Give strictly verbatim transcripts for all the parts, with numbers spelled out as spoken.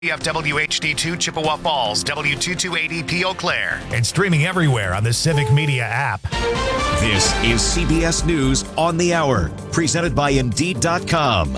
You have W H D two Chippewa Falls, W two twenty eighty Eau Claire, and streaming everywhere on the Civic Media app. This is C B S News on the Hour, presented by Indeed dot com.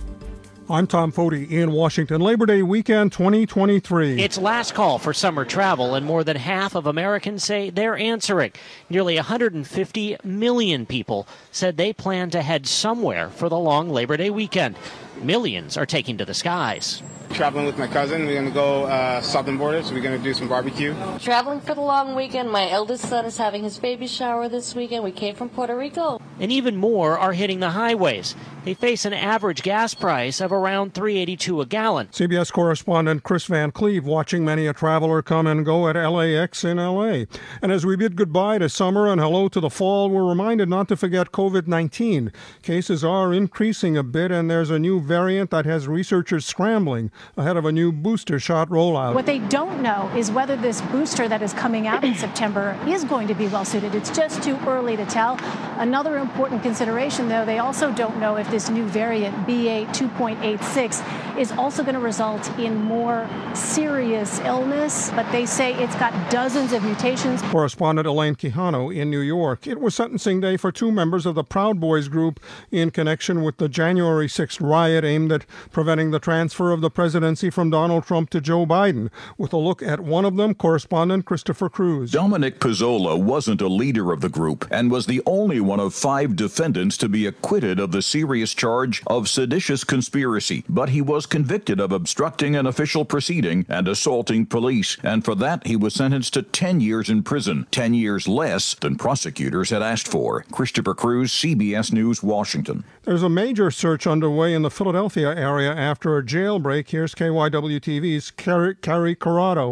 I'm Tom Foti in Washington. Labor Day weekend twenty twenty-three. It's last call for summer travel, and more than half of Americans say they're answering. Nearly one hundred fifty million people said they plan to head somewhere for the long Labor Day weekend. Millions are taking to the skies. Traveling with my cousin. We're going to go uh, southern border, so we're going to do some barbecue. Traveling for the long weekend. My eldest son is having his baby shower this weekend. We came from Puerto Rico. And even more are hitting the highways. They face an average gas price of around three dollars and eighty-two cents a gallon. C B S correspondent Chris Van Cleve watching many a traveler come and go at L A X in L A. And as we bid goodbye to summer and hello to the fall, we're reminded not to forget covid nineteen. Cases are increasing a bit, and there's a new variant that has researchers scrambling ahead of a new booster shot rollout. What they don't know is whether this booster that is coming out in September is going to be well suited. It's just too early to tell. Another important consideration, though, they also don't know if this new variant, B A two point eight six, is also going to result in more serious illness. But they say it's got dozens of mutations. Correspondent Elaine Quijano in New York. It was sentencing day for two members of the Proud Boys group in connection with the January sixth riot aimed at preventing the transfer of the presidency from Donald Trump to Joe Biden. With a look at one of them, correspondent Christopher Cruz. Dominic Pizzola wasn't a leader of the group and was the only one of five defendants to be acquitted of the serious charge of seditious conspiracy, but he was convicted of obstructing an official proceeding and assaulting police, and for that he was sentenced to ten years in prison, ten years less than prosecutors had asked for. Christopher Cruz, C B S News, Washington. There's a major search underway in the Philadelphia area after a jailbreak. Here's K Y W T V's Carrie, Carrie Corrado.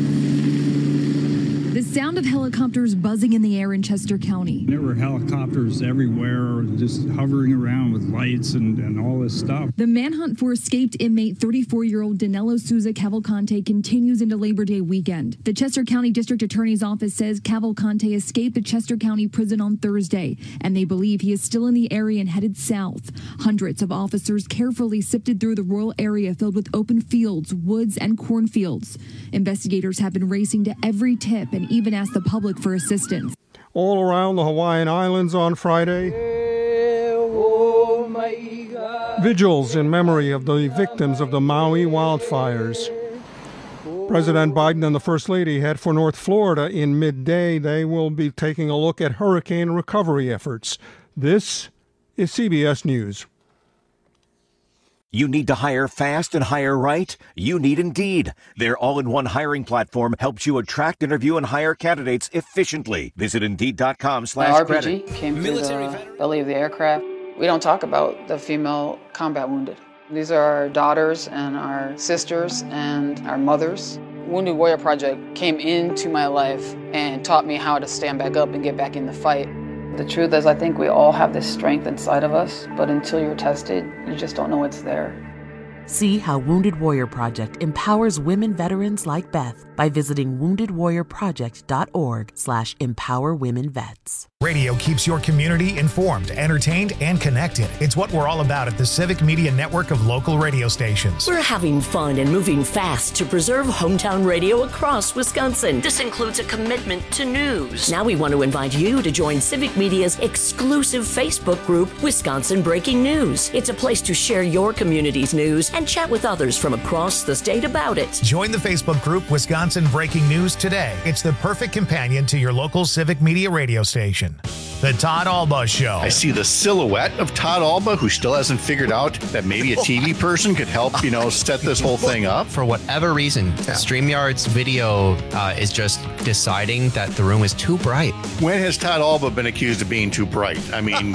The sound of helicopters buzzing in the air in Chester County. There were helicopters everywhere, just hovering around with lights and, and all this stuff. The manhunt for escaped inmate thirty-four-year-old Danilo Souza Cavalcante continues into Labor Day weekend. The Chester County District Attorney's Office says Cavalcante escaped the Chester County Prison on Thursday, and they believe he is still in the area and headed south. Hundreds of officers carefully sifted through the rural area filled with open fields, woods, and cornfields. Investigators have been racing to every tip and even asked the public for assistance. All around the Hawaiian Islands on Friday, vigils in memory of the victims of the Maui wildfires. President Biden and the First Lady head for North Florida in midday. They will be taking a look at hurricane recovery efforts. This is C B S News. You need to hire fast and hire right? You need Indeed. Their all-in-one hiring platform helps you attract, interview, and hire candidates efficiently. Visit Indeed.com slash credit. R P G came through the belly of the aircraft. We don't talk about the female combat wounded. These are our daughters and our sisters and our mothers. Wounded Warrior Project came into my life and taught me how to stand back up and get back in the fight. The truth is, I think we all have this strength inside of us, but until you're tested, you just don't know it's there. See how Wounded Warrior Project empowers women veterans like Beth by visiting wounded warrior project dot org slash empower women vets. Radio keeps your community informed, entertained, and connected. It's what we're all about at the Civic Media Network of local radio stations. We're having fun and moving fast to preserve hometown radio across Wisconsin. This includes a commitment to news. Now we want to invite you to join Civic Media's exclusive Facebook group, Wisconsin Breaking News. It's a place to share your community's news and chat with others from across the state about it. Join the Facebook group Wisconsin Breaking News today. It's the perfect companion to your local Civic Media radio station. The Todd Alba Show. I see the silhouette of Todd Alba, who still hasn't figured out that maybe a T V person could help, you know, set this whole thing up. For whatever reason, yeah. StreamYard's video uh, is just deciding that the room is too bright. When has Todd Alba been accused of being too bright? I mean,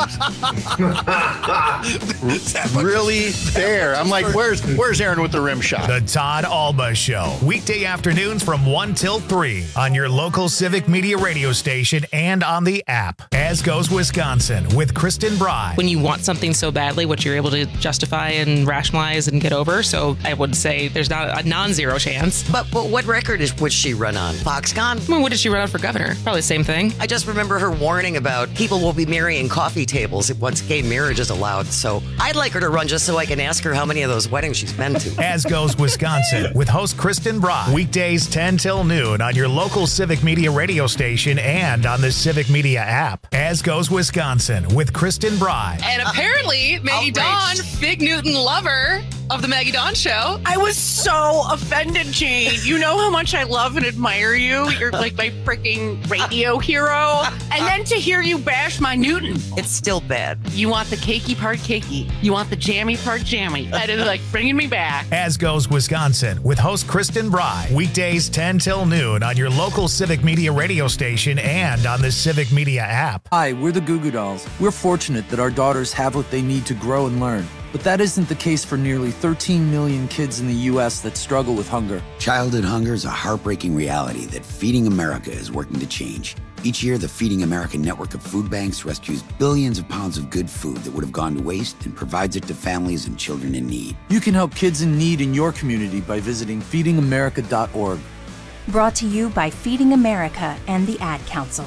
really there. I'm like, where's where's Aaron with the rim shot? The Todd Alba Show. Weekday afternoons from one till three on your local Civic Media radio station and on the app. As As Goes Wisconsin with Kristen Bry. When you want something so badly, what you're able to justify and rationalize and get over. So I would say there's not a non-zero chance. But, but what record is would she run on? Foxconn? Well, what did she run on for governor? Probably the same thing. I just remember her warning about people will be marrying coffee tables once gay marriage is allowed. So I'd like her to run just so I can ask her how many of those weddings she's been to. As Goes Wisconsin with host Kristen Bry. Weekdays ten till noon on your local Civic Media radio station and on the Civic Media app. As Goes Wisconsin with Kristen Bry. And apparently, Maggie Dawn, Big Newton lover of the Maggie Dawn Show. I was so offended, Jane. You know how much I love and admire you. You're like my freaking radio hero. And then to hear you bash my Newton. It's still bad. You want the cakey part cakey. You want the jammy part jammy. That is like bringing me back. As Goes Wisconsin with host Kristen Bry. Weekdays ten till noon on your local Civic Media radio station and on the Civic Media app. Hi, we're the Goo Goo Dolls. We're fortunate that our daughters have what they need to grow and learn. But that isn't the case for nearly thirteen million kids in the U S that struggle with hunger. Childhood hunger is a heartbreaking reality that Feeding America is working to change. Each year, the Feeding America network of food banks rescues billions of pounds of good food that would have gone to waste and provides it to families and children in need. You can help kids in need in your community by visiting feeding america dot org. Brought to you by Feeding America and the Ad Council.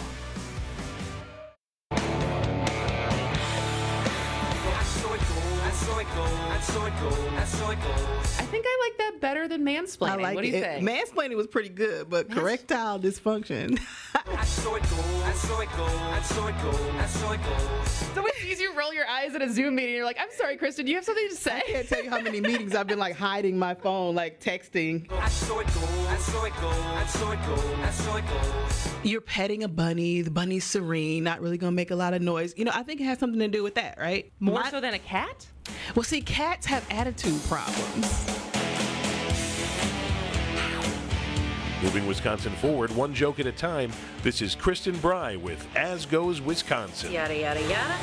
I think I like that better than mansplaining. I like what do you it. think? Mansplaining was pretty good, but correctile dysfunction. So it's easy to roll your eyes at a Zoom meeting. You're like, I'm sorry, Kristen, do you have something to say? I can't tell you how many meetings I've been like hiding my phone, like texting. You're petting a bunny. The bunny's serene, not really going to make a lot of noise. You know, I think it has something to do with that, right? More My- so than a cat? Well, see, cats have attitude problems. Moving Wisconsin forward, one joke at a time. This is Kristen Bry with As Goes Wisconsin. Yada, yada, yada.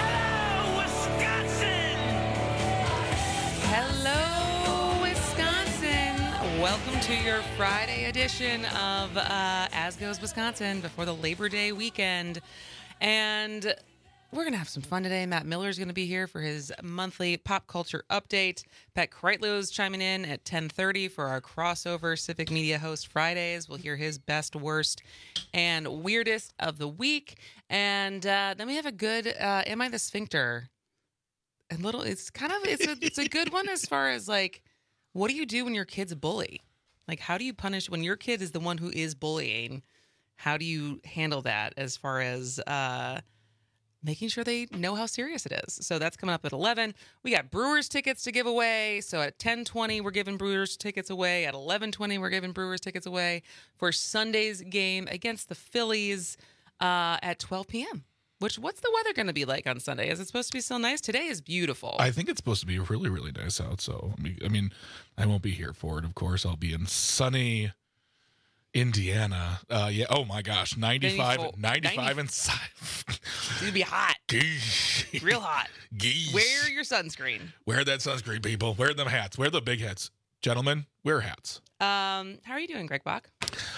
Hello, Wisconsin. Welcome to your Friday edition of uh, As Goes Wisconsin before the Labor Day weekend. And we're going to have some fun today. Matt Miller's going to be here for his monthly pop culture update. Pat Kreitlow's chiming in at ten thirty for our crossover Civic Media Host Fridays. We'll hear his best, worst, and weirdest of the week. And uh, then we have a good uh, Am I the Sphincter? A little, it's kind of, it's a, it's a good one as far as like, what do you do when your kid's a bully? Like, how do you punish when your kid is the one who is bullying? How do you handle that as far as uh, making sure they know how serious it is? So that's coming up at eleven. We got Brewers tickets to give away. So at ten twenty, we're giving Brewers tickets away. At eleven twenty, we're giving Brewers tickets away for Sunday's game against the Phillies uh, at twelve p.m. Which, what's the weather going to be like on Sunday? Is it supposed to be so nice? Today is beautiful. I think it's supposed to be really, really nice out. So, I mean, I mean, I won't be here for it, of course. I'll be in sunny Indiana. Uh, yeah. Oh, my gosh. ninety-five, ninety-five inside. It's going to be hot. Real hot. Geese. Wear your sunscreen. Wear that sunscreen, people. Wear them hats. Wear the big hats. Gentlemen, wear hats. Um, how are you doing, Greg Bach?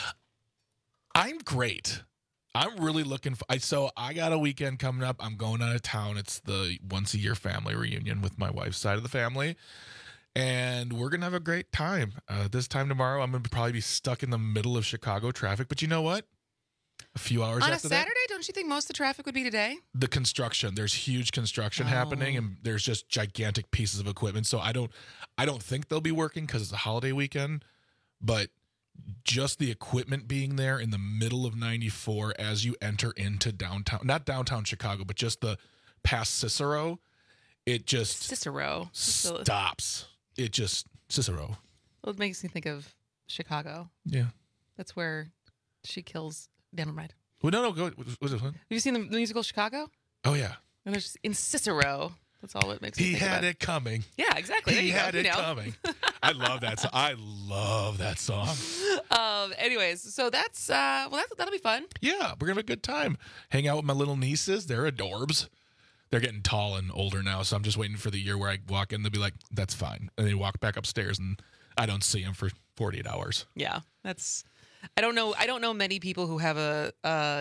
I'm great. I'm really looking for, I, so I got a weekend coming up. I'm going out of town. It's the once a year family reunion with my wife's side of the family. And we're going to have a great time. Uh, this time tomorrow, I'm going to probably be stuck in the middle of Chicago traffic. But you know what? A few hours On a after Saturday, that, don't you think most of the traffic would be today? the construction, there's huge construction Oh. happening, and there's just gigantic pieces of equipment. So I don't, I don't think they'll be working because it's a holiday weekend. But just the equipment being there in the middle of ninety-four as you enter into downtown, not downtown Chicago, but just the past Cicero, it just Cicero stops. It just Cicero. Well, it makes me think of Chicago. Yeah. That's where she kills. Never mind. Well, no, no, go. What, what is it? Have you seen the musical Chicago? Oh yeah. And there's in Cicero. That's all it makes me He think had about. it coming. Yeah, exactly. There He you go. had You it know. coming. I love that song. I love that song. Um. Anyways, so that's uh. Well, that's, that'll be fun. Yeah, we're gonna have a good time. Hang out with my little nieces. They're adorbs. They're getting tall and older now, so I'm just waiting for the year where I walk in. They'll be like, "That's fine," and they walk back upstairs, and I don't see them for forty-eight hours. Yeah, that's. I don't know. I don't know many people who have a, a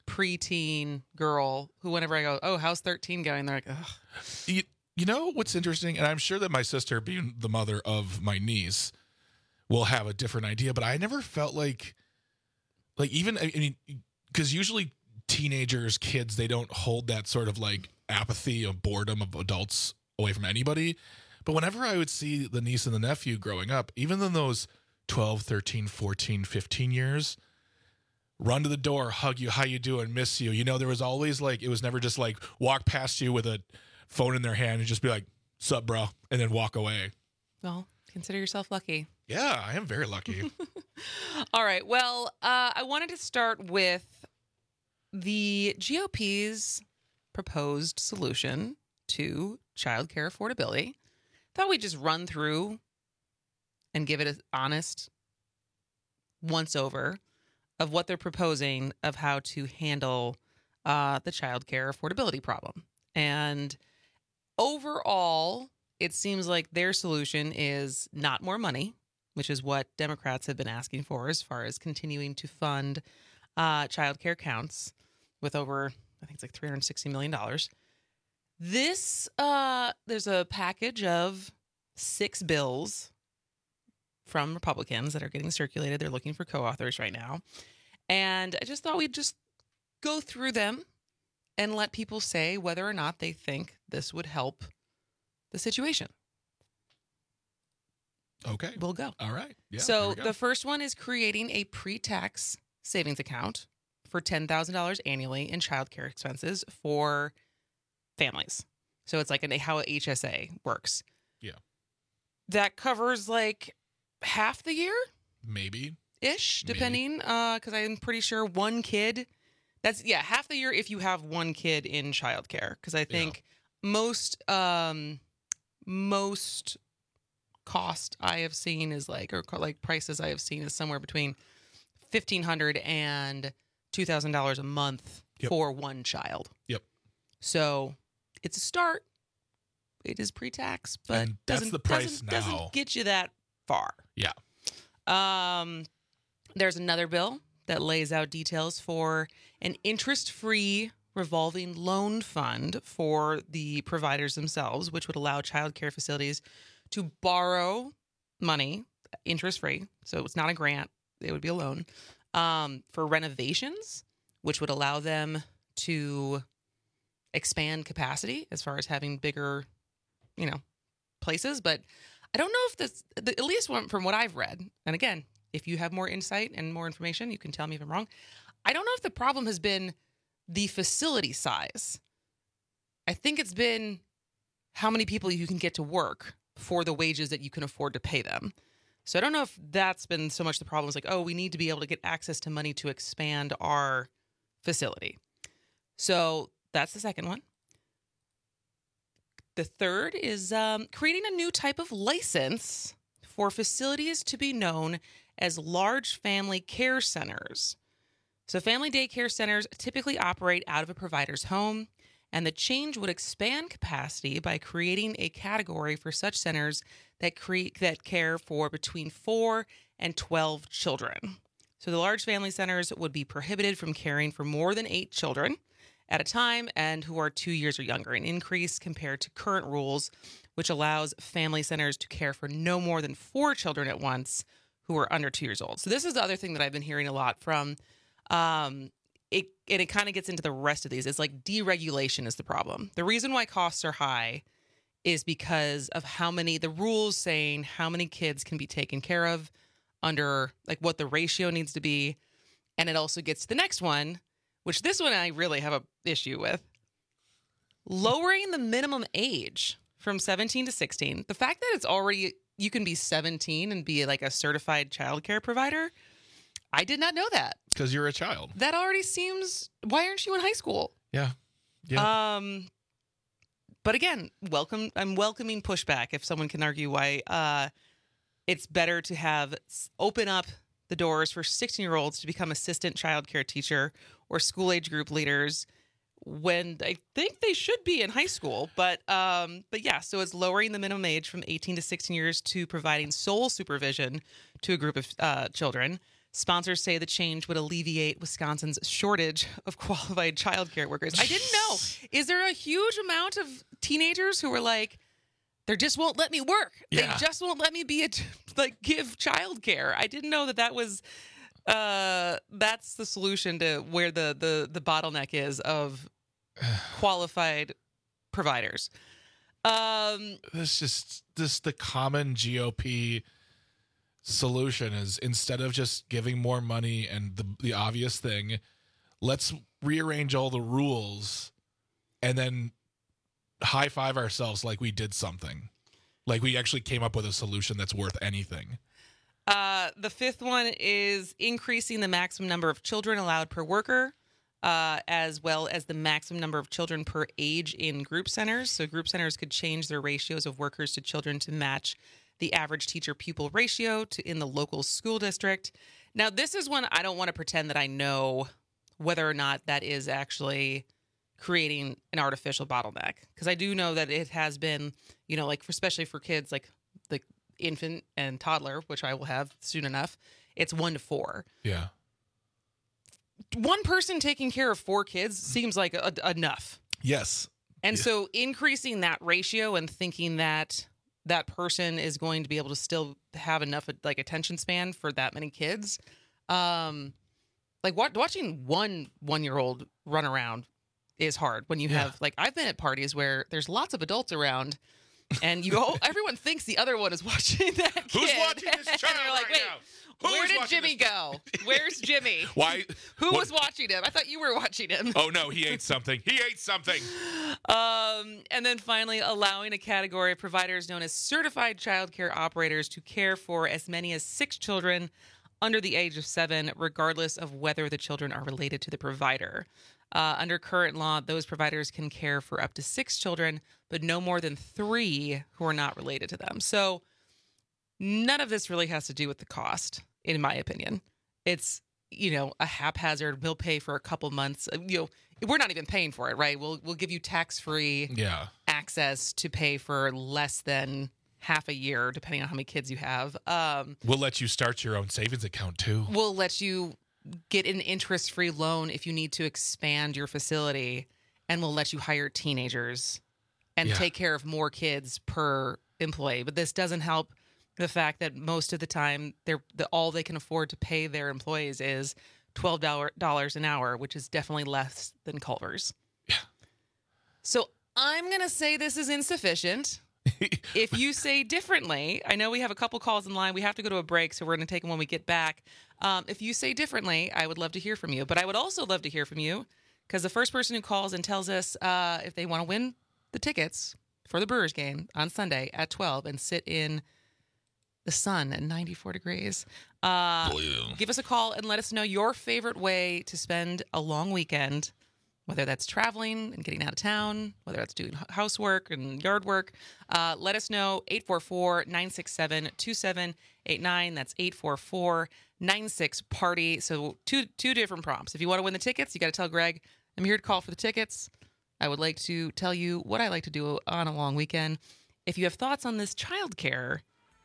preteen girl who, whenever I go, oh, how's thirteen going? They're like, ugh. You, you know what's interesting? And I'm sure that my sister, being the mother of my niece, will have a different idea. But I never felt like, like even, I mean, because usually teenagers, kids, they don't hold that sort of like apathy or boredom of adults away from anybody. But whenever I would see the niece and the nephew growing up, even in those twelve, thirteen, fourteen, fifteen years, run to the door, hug you, how you doing, miss you. You know, there was always like, it was never just like walk past you with a phone in their hand and just be like, sup, bro, and then walk away. Well, consider yourself lucky. Yeah, I am very lucky. All right. Well, uh, I wanted to start with the G O P's proposed solution to childcare affordability. Thought we'd just run through and give it an honest once over of what they're proposing of how to handle uh, the childcare affordability problem. And overall, it seems like their solution is not more money, which is what Democrats have been asking for as far as continuing to fund uh, childcare counts with over, I think it's like three hundred sixty million dollars. This, uh, there's a package of six bills from Republicans that are getting circulated. They're looking for co-authors right now. And I just thought we'd just go through them and let people say whether or not they think this would help the situation. Okay. We'll go. All right. Yeah, so the first one is creating a pre-tax savings account for ten thousand dollars annually in childcare expenses for families. So it's like an, how a H S A works. Yeah. That covers like half the year? Maybe. Ish, depending. Uh, because I'm pretty sure one kid, that's, yeah, half the year if you have one kid in childcare. Because I think yeah. most, um, most cost I have seen is like, or like prices I have seen is somewhere between fifteen hundred dollars and two thousand dollars a month yep. for one child. Yep. So it's a start. It is pre-tax, but and that's doesn't, the price doesn't, now. doesn't get you that far. Yeah. Um, there's another bill that lays out details for an interest-free revolving loan fund for the providers themselves, which would allow child care facilities to borrow money interest-free. So it's not a grant. It would be a loan um, for renovations, which would allow them to expand capacity as far as having bigger, you know, places. But I don't know if this, the, at least one, from what I've read, and again, if you have more insight and more information, you can tell me if I'm wrong. I don't know if the problem has been the facility size. I think it's been how many people you can get to work for the wages that you can afford to pay them. So I don't know if that's been so much the problem. It's like, oh, we need to be able to get access to money to expand our facility. So that's the second one. The third is um, creating a new type of license for facilities to be known as large family care centers. So family daycare centers typically operate out of a provider's home, and the change would expand capacity by creating a category for such centers that create that care for between four and twelve children. So the large family centers would be prohibited from caring for more than eight children at a time and who are two years or younger, an increase compared to current rules, which allows family centers to care for no more than four children at once who are under two years old. So this is the other thing that I've been hearing a lot from. Um, it and it kind of gets into the rest of these. It's like deregulation is the problem. The reason why costs are high is because of how many, the rules saying how many kids can be taken care of under, like what the ratio needs to be. And it also gets to the next one, which this one I really have a issue with. Lowering the minimum age from seventeen to sixteen. The fact that it's already, you can be seventeen and be like a certified childcare provider, I did not know that. Because you're a child. That already seems, why aren't you in high school? Yeah. Yeah. Um, but again, welcome. I'm welcoming pushback if someone can argue why uh, it's better to have open up the doors for sixteen-year-olds to become assistant childcare teacher or school age group leaders when I think they should be in high school. But um, but yeah, so it's lowering the minimum age from eighteen to sixteen years to providing sole supervision to a group of uh, children. Sponsors say the change would alleviate Wisconsin's shortage of qualified childcare workers. I didn't know. Is there a huge amount of teenagers who are like, they just won't let me work. Yeah. They just won't let me be a t- like give childcare. I didn't know that that was uh, that's the solution to where the the the bottleneck is of qualified providers. Um, this just this the common G O P solution is, instead of just giving more money and the the obvious thing, let's rearrange all the rules and then high five ourselves like we did something, like we actually came up with a solution that's worth anything. Uh, the fifth one is increasing the maximum number of children allowed per worker, uh, as well as the maximum number of children per age in group centers. So group centers could change their ratios of workers to children to match the average teacher-pupil ratio to in the local school district. Now, this is one I don't want to pretend that I know whether or not that is actually creating an artificial bottleneck, because I do know that it has been, you know, like for, especially for kids like the infant and toddler, which I will have soon enough, it's one to four. Yeah. One person taking care of four kids seems like a, a, enough. Yes. And yeah. so increasing that ratio and thinking that that person is going to be able to still have enough like attention span for that many kids. Um, like what, watching one one-year-old run around is hard when you Yeah. have, like, I've been at parties where there's lots of adults around and you all, everyone thinks the other one is watching that kid. Who's watching this child and you're like, right wait, now? where Who's did watching Jimmy go? Where's Jimmy? Why? Who what- was watching him? I thought you were watching him. Oh no, he ate something. He ate something. Um, and then finally, allowing a category of providers known as certified childcare operators to care for as many as six children under the age of seven, regardless of whether the children are related to the provider. Uh, under current law, those providers can care for up to six children, but no more than three who are not related to them. So none of this really has to do with the cost, in my opinion. It's, you know, a haphazard, we'll pay for a couple months. You know, we're not even paying for it, right? We'll we'll give you tax-free Yeah. access to pay for less than half a year, depending on how many kids you have. Um, We'll let you start your own savings account too. we'll let you get an interest-free loan if you need to expand your facility, and we'll let you hire teenagers and Yeah. take care of more kids per employee. But this doesn't help the fact that most of the time, they're the, all they can afford to pay their employees is twelve dollars an hour, which is definitely less than Culver's. Yeah. So I'm going to say this is insufficient. If you say differently, I know we have a couple calls in line. We have to go to a break, so we're going to take them when we get back. Um, if you say differently, I would love to hear from you. But I would also love to hear from you, because the first person who calls and tells us uh, if they want to win the tickets for the Brewers game on Sunday at twelve and sit in the sun at ninety-four degrees, uh, give us a call and let us know your favorite way to spend a long weekend, whether that's traveling and getting out of town, whether that's doing housework and yard work. Uh, let us know, eight four four, nine six seven, two seven eight nine. That's eight four four, nine six, party. So two two different prompts. If you want to win the tickets, you got to tell Greg, I'm here to call for the tickets. I would like to tell you what I like to do on a long weekend. If you have thoughts on this childcare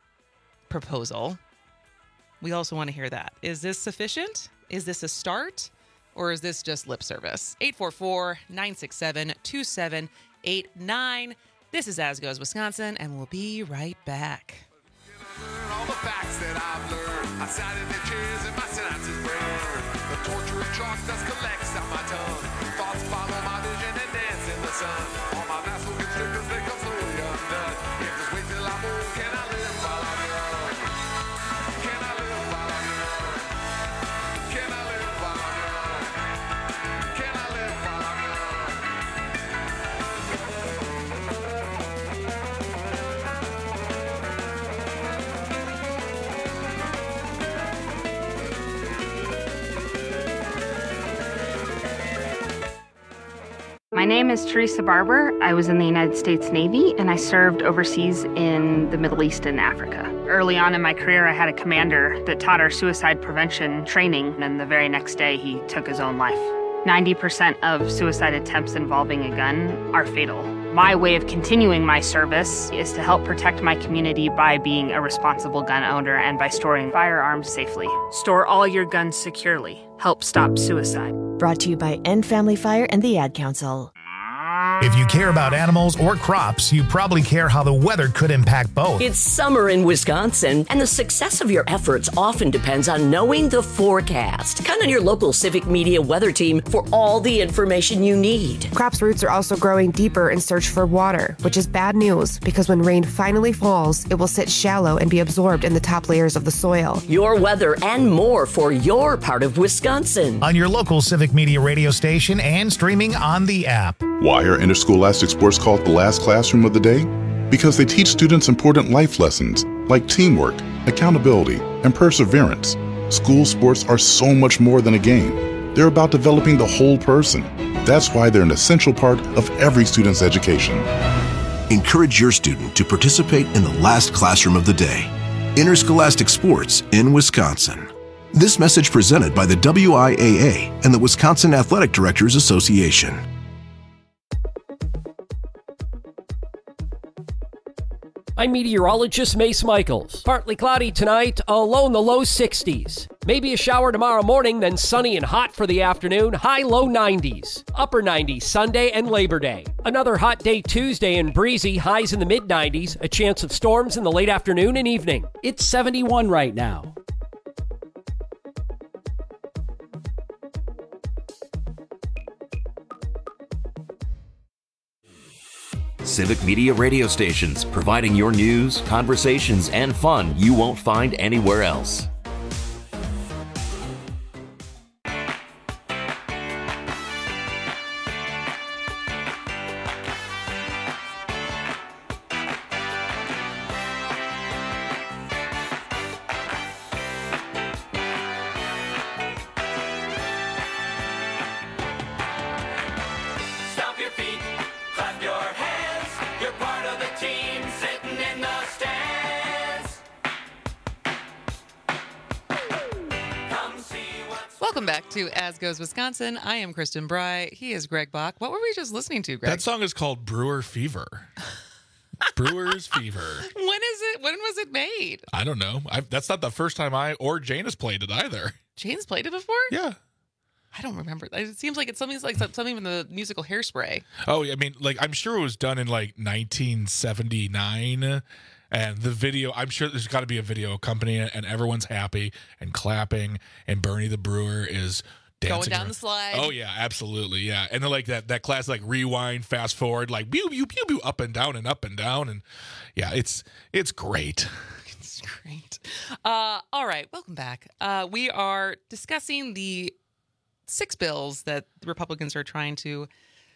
proposal, we also want to hear that. Is this sufficient? Is this a start? Or is this just lip service? eight four four, nine six seven, two seven eight nine. This is As Goes Wisconsin, and we'll be right back. All the facts that I've learned. I sat in the chairs and my synapses burn. The torture of chalk dust collects on my tongue. Thoughts follow my vision and dance in the sun. All my mass will constrict as they come slowly undone. If just wait till I'm old, can I live while I'm young? Can I live while I'm young? Can I live while I'm young? Can I live while I'm young? My name is Teresa Barber. I was in the United States Navy, and I served overseas in the Middle East and Africa. Early on in my career, I had a commander that taught our suicide prevention training, and the very next day, he took his own life. ninety percent of suicide attempts involving a gun are fatal. My way of continuing my service is to help protect my community by being a responsible gun owner and by storing firearms safely. Store all your guns securely. Help stop suicide. Brought to you by End Family Fire and the Ad Council. If you care about animals or crops, you probably care how the weather could impact both. It's summer in Wisconsin, and the success of your efforts often depends on knowing the forecast. Count on your local Civic Media weather team for all the information you need. Crops' roots are also growing deeper in search for water, which is bad news because when rain finally falls, it will sit shallow and be absorbed in the top layers of the soil. Your weather and more for your part of Wisconsin. On your local Civic Media radio station and streaming on the app. Why are interscholastic sports called the last classroom of the day? Because they teach students important life lessons like teamwork, accountability, and perseverance. School sports are so much more than a game. They're about developing the whole person. That's why they're an essential part of every student's education. Encourage your student to participate in the last classroom of the day. Interscholastic sports in Wisconsin. This message presented by the W I A A and the Wisconsin Athletic Directors Association. I'm meteorologist Mace Michaels. Partly cloudy tonight, a low in the low sixties. Maybe a shower tomorrow morning, then sunny and hot for the afternoon, high low nineties. Upper nineties Sunday and Labor Day. Another hot day Tuesday and breezy, highs in the mid nineties, a chance of storms in the late afternoon and evening. It's seventy-one right now. Civic Media radio stations, providing your news, conversations, and fun you won't find anywhere else. Welcome back to As Goes Wisconsin. I am Kristen Bry. He is Greg Bach. What were we just listening to, Greg? That song is called Brewer Fever. Brewer's Fever. When is it? When was it made? I don't know. I, that's not the first time I or Jane has played it either. Jane's played it before? Yeah. I don't remember. It seems like it's something like something from the musical Hairspray. Oh, I mean, like I'm sure it was done in like nineteen seventy-nine. And the video, I'm sure there's got to be a video accompanying it, and everyone's happy and clapping, and Bernie the Brewer is dancing going down around. the slide. Oh yeah, absolutely, yeah. And then like that that class like rewind, fast forward, like pew pew pew pew, up and down and up and down, and yeah, it's it's great. It's great. Uh, all right, welcome back. Uh, we are discussing the six bills that the Republicans are trying to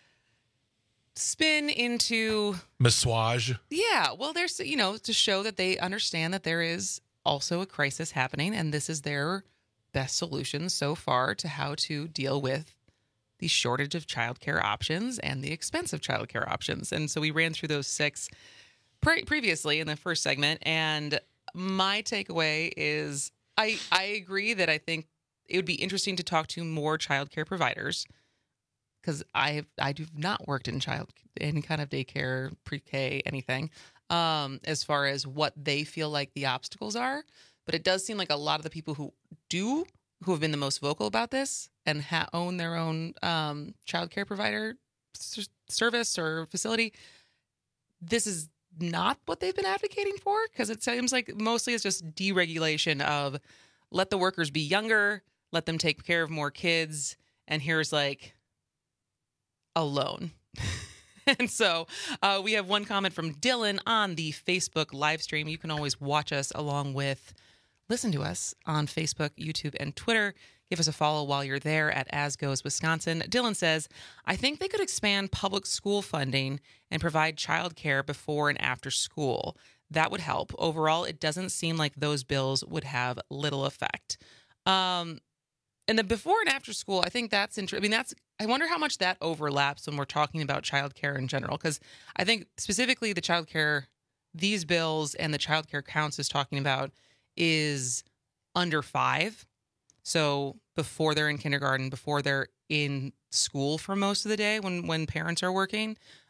spin into massage. Yeah, well, there's, you know, to show that they understand that there is also a crisis happening, and this is their best solution so far to how to deal with the shortage of childcare options and the expense of childcare options. And so we ran through those six pre- previously in the first segment, and my takeaway is I I agree that I think it would be interesting to talk to more childcare providers, because I have I do not worked in child any kind of daycare, pre-K, anything, um, as far as what they feel like the obstacles are. But it does seem like a lot of the people who do, who have been the most vocal about this and ha- own their own um, childcare provider s- service or facility, this is not what they've been advocating for, because it seems like mostly it's just deregulation of let the workers be younger, let them take care of more kids, and here's like a loan. And so uh, we have one comment from Dylan on the Facebook live stream. You can always watch us along with listen to us on Facebook, YouTube, and Twitter. Give us a follow while you're there at As Goes Wisconsin. Dylan says, I think they could expand public school funding and provide childcare before and after school. That would help. Overall, it doesn't seem like those bills would have little effect. Um, and the before and after school, I think that's interesting. I mean, that's, I wonder how much that overlaps when we're talking about childcare in general, because I think specifically the childcare, these bills and the childcare counts is talking about is under five. So before they're in kindergarten, before they're in school for most of the day when, when parents are working.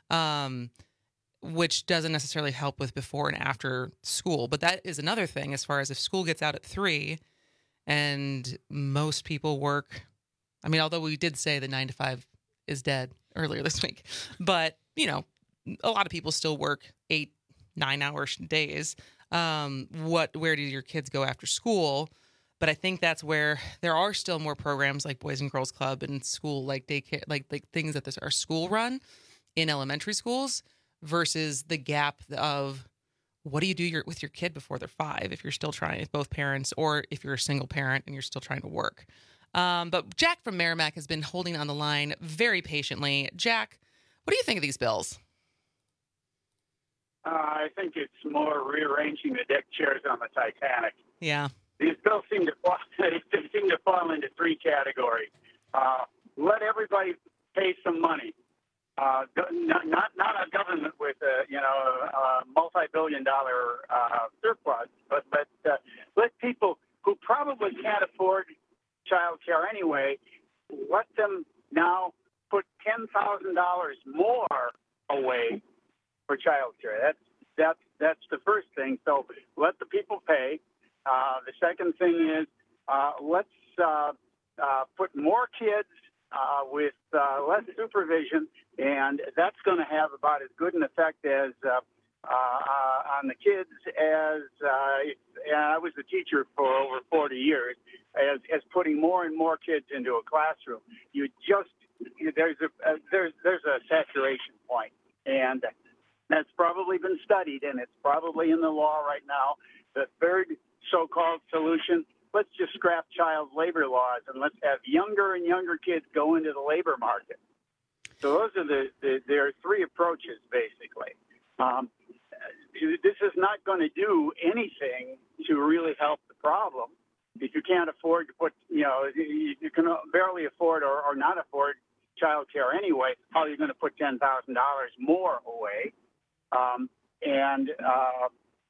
um, which doesn't necessarily help with before and after school. But that is another thing as far as if school gets out at three and most people work. I mean, although we did say the nine to five is dead earlier this week, but, you know, a lot of people still work eight, nine hour days. Um, what, where do your kids go after school? But I think that's where there are still more programs like Boys and Girls Club and school, like daycare, like, like things that this are school run in elementary schools versus the gap of what do you do your, with your kid before they're five if you're still trying, if both parents, or if you're a single parent and you're still trying to work. Um, but Jack from Merrimack has been holding on the line very patiently. Jack, what do you think of these bills? Uh, I think it's more rearranging the deck chairs on the Titanic. Yeah. These bills seem to fall, they seem to fall into three categories. Uh, let everybody pay some money. Uh, not, not not a government with a you know a multi-billion dollar uh, surplus, but but uh, let people who probably can't afford child care anyway, let them now put ten thousand dollars more away for child care. That's that's that's the first thing. So let the people pay. Uh, the second thing is uh, let's uh, uh, put more kids uh, with uh, less supervision, and that's going to have about as good an effect as uh, uh, on the kids as uh, and I was a teacher for over forty years, as, as putting more and more kids into a classroom. You just there's a uh, there's there's a saturation point, and that's probably been studied, and it's probably in the law right now. The third so-called solution, let's just scrap child labor laws and let's have younger and younger kids go into the labor market. So those are the, the there are three approaches, basically. Um, this is not going to do anything to really help the problem. If you can't afford to put, you know, you can barely afford or, or not afford child care anyway, how are you going to put ten thousand dollars more away? Um, and uh,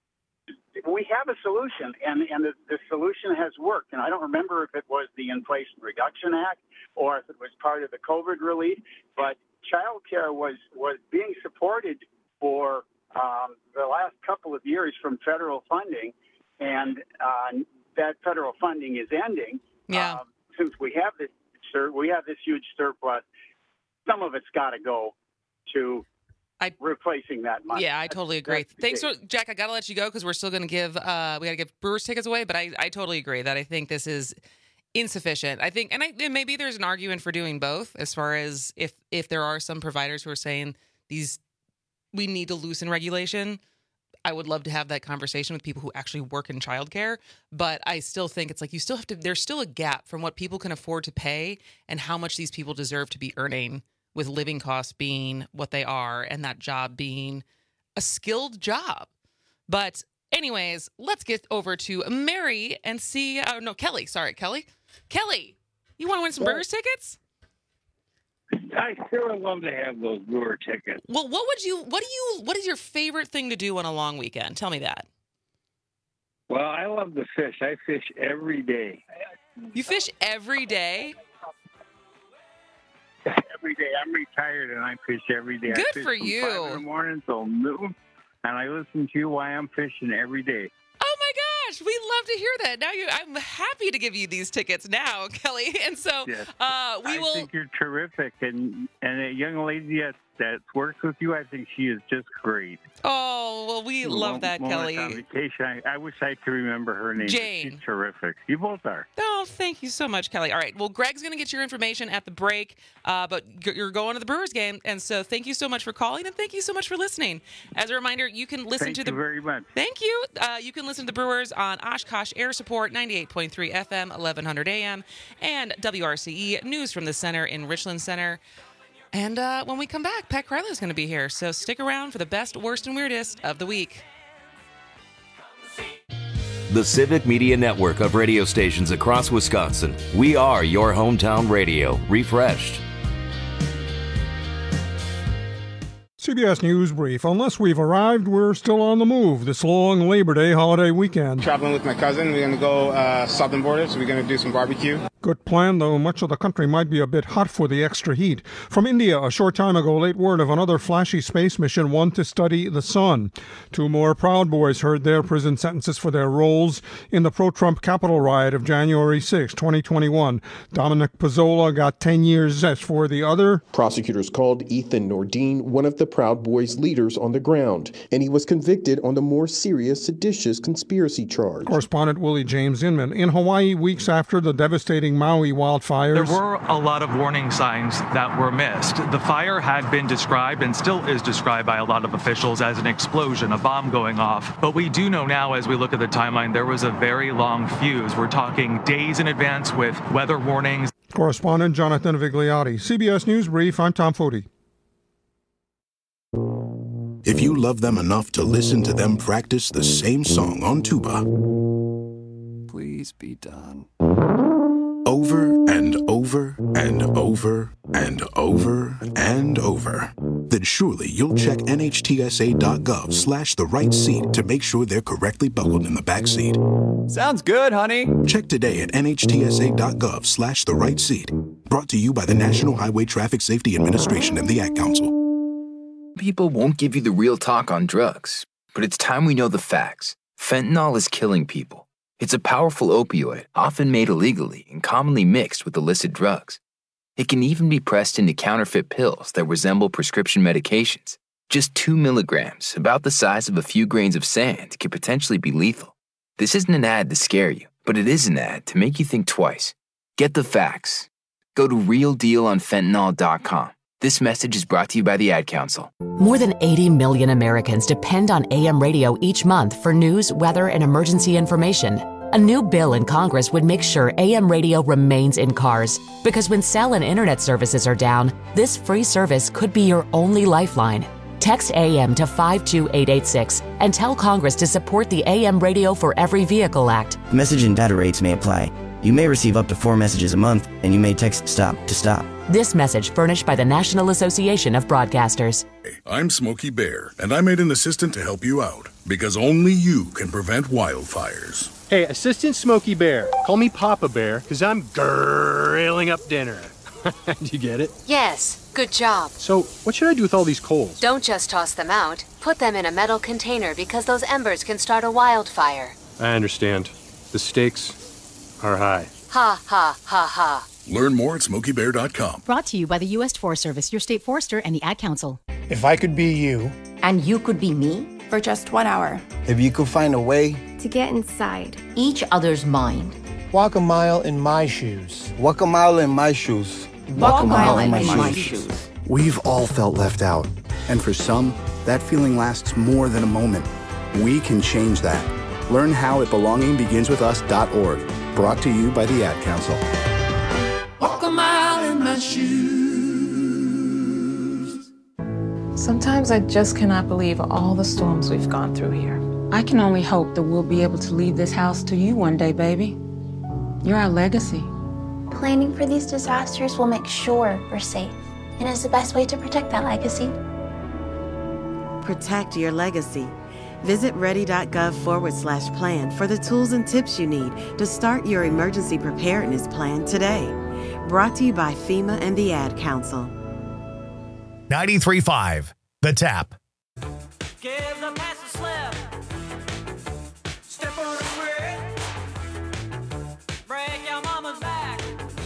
we have a solution, and, and the, the solution has worked. And I don't remember if it was the Inflation Reduction Act or if it was part of the COVID relief, but child care was, was being supported for um, the last couple of years from federal funding, and uh, that federal funding is ending. Yeah. Um, since we have this, sir, we have this huge surplus, some of it's got to go to I, replacing that money. Yeah, I totally agree. That's Thanks, for, Jack. I got to let you go because we're still going to give uh, we got to give Brewers tickets away. But I, I totally agree that I think this is insufficient. I think, and, I, and maybe there's an argument for doing both. As far as if if there are some providers who are saying these we need to loosen regulation, I would love to have that conversation with people who actually work in childcare. But I still think it's like you still have to. There's still a gap from what people can afford to pay and how much these people deserve to be earning, with living costs being what they are and that job being a skilled job. But anyways, let's get over to Mary and see, uh, no, Kelly, sorry, Kelly. Kelly, you want to win some Brewers tickets? I sure would love to have those Brewer tickets. Well, what would you, what do you, what is your favorite thing to do on a long weekend? Tell me that. Well, I love to fish. I fish every day. You fish every day? Every day. I'm retired and I fish every day. Good I fish for from you. five in the morning till noon, and I listen to you while I'm fishing every day. Oh my gosh, we love to hear that. Now you, I'm happy to give you these tickets now, Kelly. And so Yes. uh, we I will. think you're terrific, and and a young lady that that works with you, I think she is just great. Oh well, we love One- that, one Kelly. On vacation, I, I wish I could remember her name. but Jane. She's terrific. You both are. Oh, thank you so much, Kelly. All right. Well, Greg's going to get your information at the break, uh, but g- you're going to the Brewers game. And so thank you so much for calling, and thank you so much for listening. As a reminder, you can listen Thank to you the very much. Thank you. Uh, you can listen to the Brewers on Oshkosh Air Support, ninety-eight point three F M, eleven hundred A M, and W R C E News from the Center in Richland Center. And uh, when we come back, Pat Crowley is going to be here. So stick around for the best, worst, and weirdest of the week. The Civic Media Network of radio stations across Wisconsin. We are your hometown radio, refreshed. C B S News Brief. Unless we've arrived, we're still on the move this long Labor Day holiday weekend. Traveling with my cousin. We're going to go uh, southern border, so we're going to do some barbecue. Good plan, though much of the country might be a bit hot for the extra heat. From India, a short time ago, late word of another flashy space mission, one to study the sun. Two more Proud Boys heard their prison sentences for their roles in the pro-Trump Capitol riot of January sixth, twenty twenty-one. Dominic Pizzola got ten years as for the other. Prosecutors called Ethan Nordine one of the Proud Boys' leaders on the ground, and he was convicted on the more serious seditious conspiracy charge. Correspondent Willie James Inman. In Hawaii, weeks after the devastating Maui wildfires. There were a lot of warning signs that were missed. The fire had been described and still is described by a lot of officials as an explosion, a bomb going off. But we do know now, as we look at the timeline, there was a very long fuse. We're talking days in advance with weather warnings. Correspondent Jonathan Vigliotti. C B S News Brief, I'm Tom Foti. If you love them enough to listen to them practice the same song on tuba, please be done. Over and over and over and over and over, then surely you'll check nhtsa.gov slash the right seat to make sure they're correctly buckled in the back seat. Sounds good, honey. Check today at nhtsa.gov slash the right seat. Brought to you by the National Highway Traffic Safety Administration and the Ad Council. People won't give you the real talk on drugs, but it's time we know the facts. Fentanyl is killing people. It's a powerful opioid, often made illegally and commonly mixed with illicit drugs. It can even be pressed into counterfeit pills that resemble prescription medications. Just two milligrams, about the size of a few grains of sand, can potentially be lethal. This isn't an ad to scare you, but it is an ad to make you think twice. Get the facts. Go to real deal on fentanyl dot com. This message is brought to you by the Ad Council. More than eighty million Americans depend on A M radio each month for news, weather, and emergency information. A new bill in Congress would make sure A M radio remains in cars, because when cell and internet services are down, this free service could be your only lifeline. Text A M to five two eight eight six and tell Congress to support the A M Radio for Every Vehicle Act. Message and data rates may apply. You may receive up to four messages a month, and you may text STOP to stop. This message furnished by the National Association of Broadcasters. I'm Smokey Bear, and I made an assistant to help you out, because only you can prevent wildfires. Hey, Assistant Smokey Bear, call me Papa Bear, because I'm grilling up dinner. Do you get it? Yes, good job. So, what should I do with all these coals? Don't just toss them out. Put them in a metal container, because those embers can start a wildfire. I understand. The stakes are high. Ha, ha, ha, ha. Learn more at smokey bear dot com. Brought to you by the U S Forest Service, your state forester, and the Ad Council. If I could be you. And you could be me? For just one hour. If you could find a way. To get inside. Each other's mind. Walk a mile in my shoes. Walk a mile in my shoes. Walk, Walk a mile, mile in, in my, my shoes. shoes. We've all felt left out. And for some, that feeling lasts more than a moment. We can change that. Learn how at belonging begins with us dot org. Brought to you by the Ad Council. Walk a mile in my shoes. Sometimes I just cannot believe all the storms we've gone through here. I can only hope that we'll be able to leave this house to you one day, baby. You're our legacy. Planning for these disasters will make sure we're safe, and is the best way to protect that legacy. Protect your legacy. Visit ready.gov forward slash plan for the tools and tips you need to start your emergency preparedness plan today. Brought to you by FEMA and the Ad Council. ninety-three point five, The Tap. Give the pass a slip. Step on the square. Break your mama's back.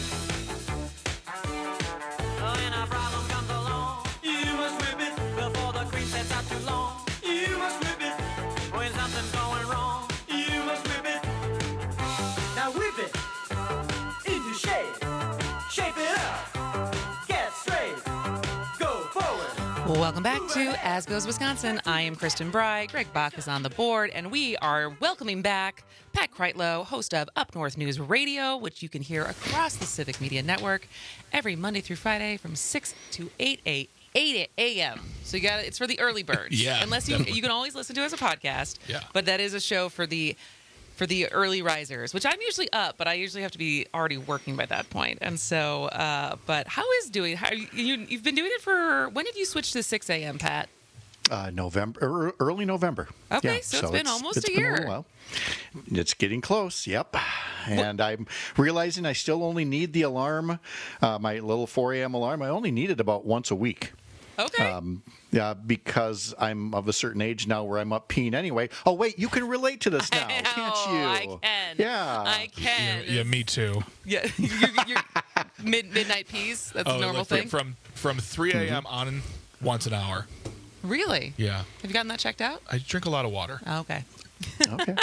When a problem comes along, you must whip it before the cream sets out too long. You must whip it when something's going wrong. You must whip it. Now whip it into shape. Shape it up. Get straight. Go forward. Welcome back to As Goes Wisconsin. I am Kristen Bry. Greg Bach is on the board, and we are welcoming back Pat Kreitlow, host of Up North News Radio, which you can hear across the Civic Media Network every Monday through Friday from six to eight a.m. So you got it. It's for the early birds. Yeah, unless you definitely. you can always listen to it as a podcast. Yeah. But that is a show for the for the early risers, which I'm usually up, but I usually have to be already working by that point. And so, uh, but how is doing? How you, you you've been doing it for? When did you switch to six a.m., Pat? Uh, November, er, early November. Okay, yeah, so it's been almost it's a been year. little while. It's getting close. Yep. And what? I'm realizing I still only need the alarm, uh, my little four a.m. alarm. I only need it about once a week. Okay. Um, yeah, because I'm of a certain age now where I'm up peeing anyway. Oh, wait, you can relate to this now, I know, can't you? I can. Yeah. I can. Yeah, yeah, me too. Yeah, you're, you're mid midnight peas. That's oh, a normal like thing. From from three a.m. Mm-hmm. on once an hour. Really? Yeah. Have you gotten that checked out? I drink a lot of water. Oh, okay. Okay.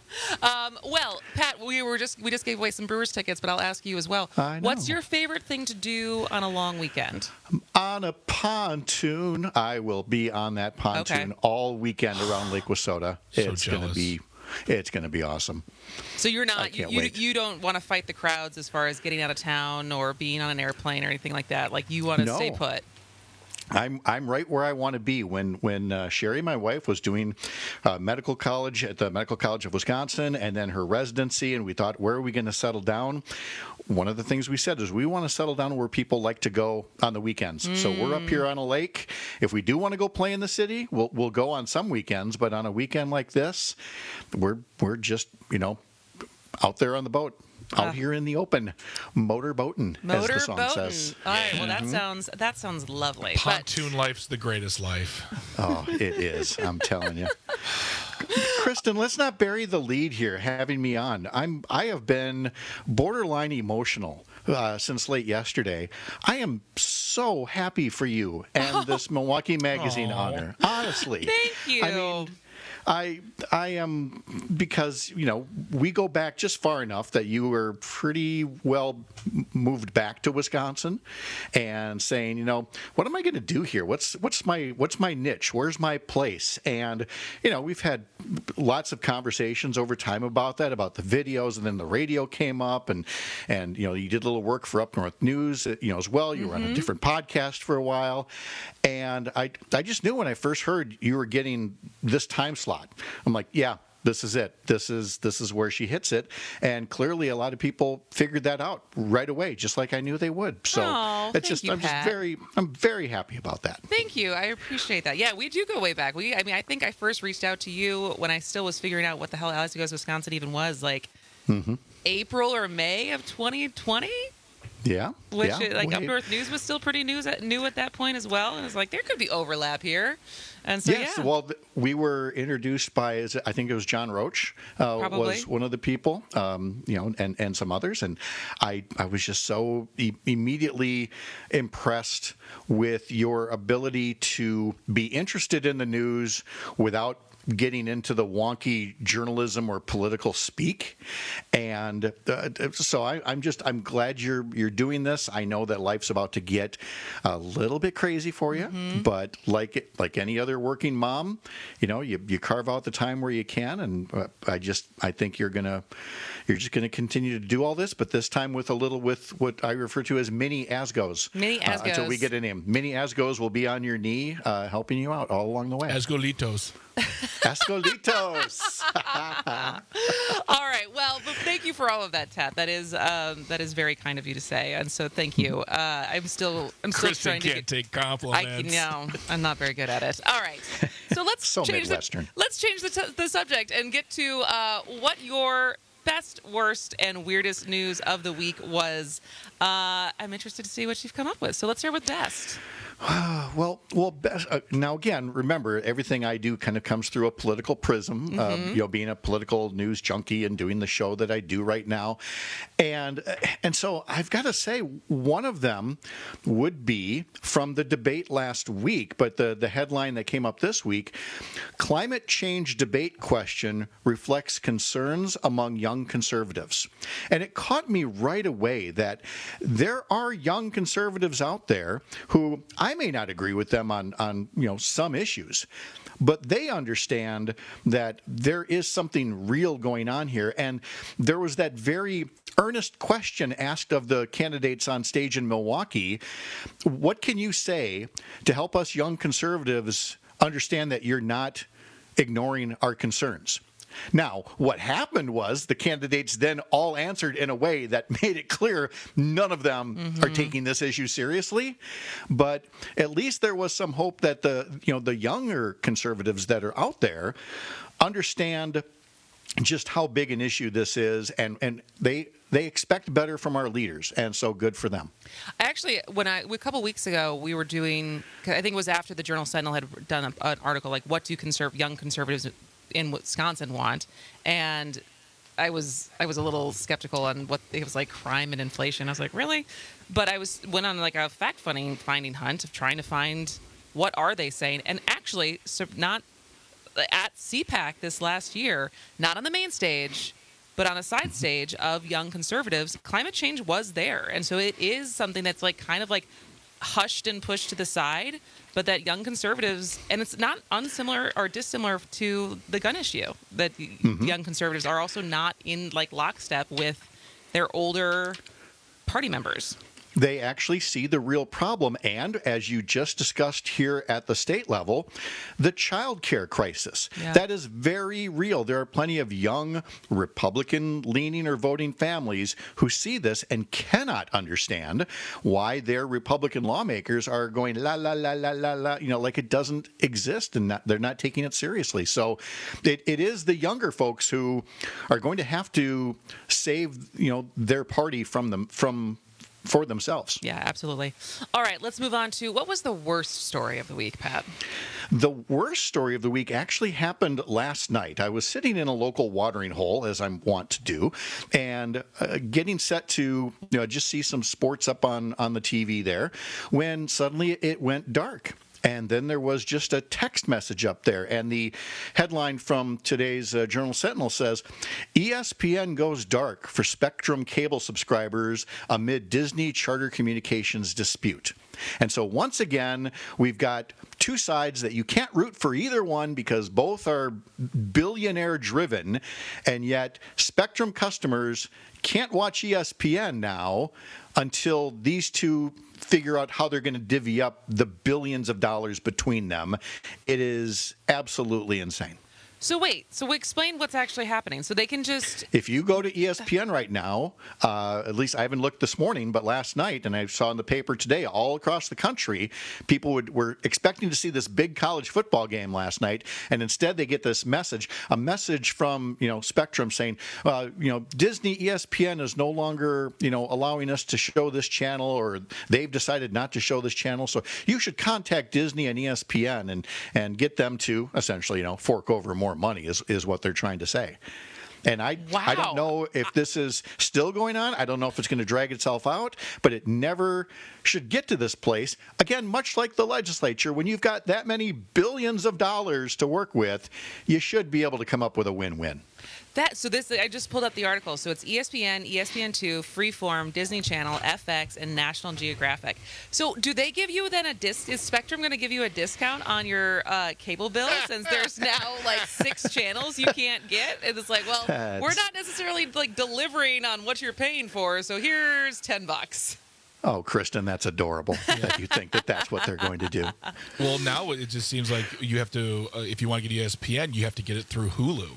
um, well, Pat, we were just we just gave away some Brewers tickets, but I'll ask you as well. I know. What's your favorite thing to do on a long weekend? On a pontoon. I will be on that pontoon Okay. all weekend around Lake Wissota. So it's going to jealous. be it's going to be awesome. So you're I not you, can't you, wait. you don't want to fight the crowds as far as getting out of town or being on an airplane or anything like that. Like you want to No. stay put. I'm I'm right where I want to be. When when uh, Sherry, my wife, was doing uh, medical college at the Medical College of Wisconsin, and then her residency, and we thought, where are we going to settle down? One of the things we said is we want to settle down where people like to go on the weekends. Mm. So we're up here on a lake. If we do want to go play in the city, we'll we'll go on some weekends. But on a weekend like this, we're we're just you know out there on the boat. Out Uh, here in the open, motor boating, Motor as the song boating. says. All right. Well, that Mhm. sounds that sounds lovely. Pontoon life's the greatest life. Oh, it is. I'm telling you. Kristen, let's not bury the lead here having me on. I'm I have been borderline emotional uh, since late yesterday. I am so happy for you and this Milwaukee Magazine Aw. honor. Honestly. Thank you. I mean, I I am because you know we go back just far enough that you were pretty well m- moved back to Wisconsin, and saying you know what am I going to do here? What's what's my what's my niche? Where's my place? And you know we've had lots of conversations over time about that, about the videos, and then the radio came up, and and you know you did a little work for Up North News, you know as well. You were on a different podcast for a while, and I I just knew when I first heard you were getting this time slot. I'm like, yeah, this is it. This is this is where she hits it. And clearly a lot of people figured that out right away, just like I knew they would. So Aw, it's thank just you, I'm Pat. just very I'm very happy about that. Thank you. I appreciate that. Yeah, we do go way back. We, I mean, I think I first reached out to you when I still was figuring out what the hell As Goes Wisconsin even was, like Mm-hmm. April or May of twenty twenty. Yeah. Which, yeah, uh, like, Up wait. North News was still pretty news at, new at that point as well. And it's like, there could be overlap here. And so, Yes, yeah. well, th- we were introduced by, is it- I think it was John Roach, uh, Probably. was one of the people, um, you know, and, and some others, and I, I was just so e- immediately impressed with your ability to be interested in the news without getting into the wonky journalism or political speak, and uh, so I, I'm just I'm glad you're you're doing this. I know that life's about to get a little bit crazy for you, Mm-hmm. but like it, like any other working mom, you know, you you carve out the time where you can, and uh, I just I think you're gonna you're just gonna continue to do all this, but this time with a little with what I refer to as mini Asgos. Mini uh, until we Asgos. get a name. Mini Asgos will be on your knee, uh, helping you out all along the way. Asgolitos. Asgolitos. All right. Well, but thank you for all of that, Tat. That is um, that is very kind of you to say, and so thank you. Uh, I'm still I'm still Kristen trying can't to get, take I compliments. no, I'm not very good at it. All right. So let's So change the, Midwestern. let's change the, t- the subject and get to uh, what your best, worst, and weirdest news of the week was. Uh, I'm interested to see what you've come up with. So let's start with best. Well, well. Best, uh, now again, remember everything I do kind of comes through a political prism. Uh, Mhm. you know, being a political news junkie and doing the show that I do right now, and uh, and so I've got to say one of them would be from the debate last week, but the the headline that came up this week: climate change debate question reflects concerns among young conservatives, and it caught me right away that there are young conservatives out there who I may not agree with them on, on you know some issues, but they understand that there is something real going on here. And there was that very earnest question asked of the candidates on stage in Milwaukee: what can you say to help us young conservatives understand that you're not ignoring our concerns? Now, what happened was the candidates then all answered in a way that made it clear none of them mm-hmm. are taking this issue seriously. But at least there was some hope that the, you know, the younger conservatives that are out there understand just how big an issue this is, and, and they they expect better from our leaders, and so good for them. Actually, when I a couple weeks ago, we were doing, I think it was after the Journal Sentinel had done a, an article like, what do conserv- young conservatives in Wisconsin want? And I was I was a little skeptical on what it was, like crime and inflation. I was like, really? But I was went on like a fact finding finding hunt of trying to find what are they saying, and actually, so not at C PAC this last year, not on the main stage, but on a side stage of young conservatives, climate change was there. And so it is something that's like kind of like hushed and pushed to the side, but that young conservatives, and it's not unsimilar or dissimilar to the gun issue, that mm-hmm. young conservatives are also not in like lockstep with their older party members. They actually see the real problem, and as you just discussed here at the state level, the child care crisis. Yeah. That is very real. There are plenty of young Republican-leaning or voting families who see this and cannot understand why their Republican lawmakers are going la, la, la, la, la, la, you know, like it doesn't exist, and not, they're not taking it seriously. So it, it is the younger folks who are going to have to save, you know, their party from them, from for themselves. Yeah, absolutely. All right, let's move on to what was the worst story of the week, Pat? The worst story of the week actually happened last night. I was sitting in a local watering hole, as I'm wont to do, and uh, getting set to, you know, just see some sports up on, on the T V there, when suddenly it went dark. And then there was just a text message up there. And the headline from today's uh, Journal Sentinel says, E S P N goes dark for Spectrum cable subscribers amid Disney Charter Communications dispute. And so once again, we've got two sides that you can't root for either one because both are billionaire driven. And yet Spectrum customers can't watch E S P N now until these two figure out how they're going to divvy up the billions of dollars between them. It is absolutely insane. So wait, so explain what's actually happening. So they can just... If you go to E S P N right now, uh, at least I haven't looked this morning, but last night, and I saw in the paper today, all across the country, people would, were expecting to see this big college football game last night, and instead they get this message, a message from, you know, Spectrum saying, uh, you know, Disney E S P N is no longer, you know, allowing us to show this channel, or they've decided not to show this channel, so you should contact Disney and E S P N and, and get them to essentially, you know, fork over more money is, is what they're trying to say. And I wow. I don't know if this is still going on. I don't know if it's going to drag itself out, but it never should get to this place. Again, much like the legislature, when you've got that many billions of dollars to work with, you should be able to come up with a win-win. That so this I just pulled up the article. So it's E S P N, E S P N two, Freeform, Disney Channel, F X, and National Geographic. So do they give you then a disc? Is Spectrum going to give you a discount on your uh, cable bill since there's now like six channels you can't get? And it's like, well, That's... we're not necessarily like delivering on what you're paying for. So here's ten bucks. Oh, Kristen, that's adorable that you think that that's what they're going to do. Well, now it just seems like you have to, uh, if you want to get E S P N, you have to get it through Hulu.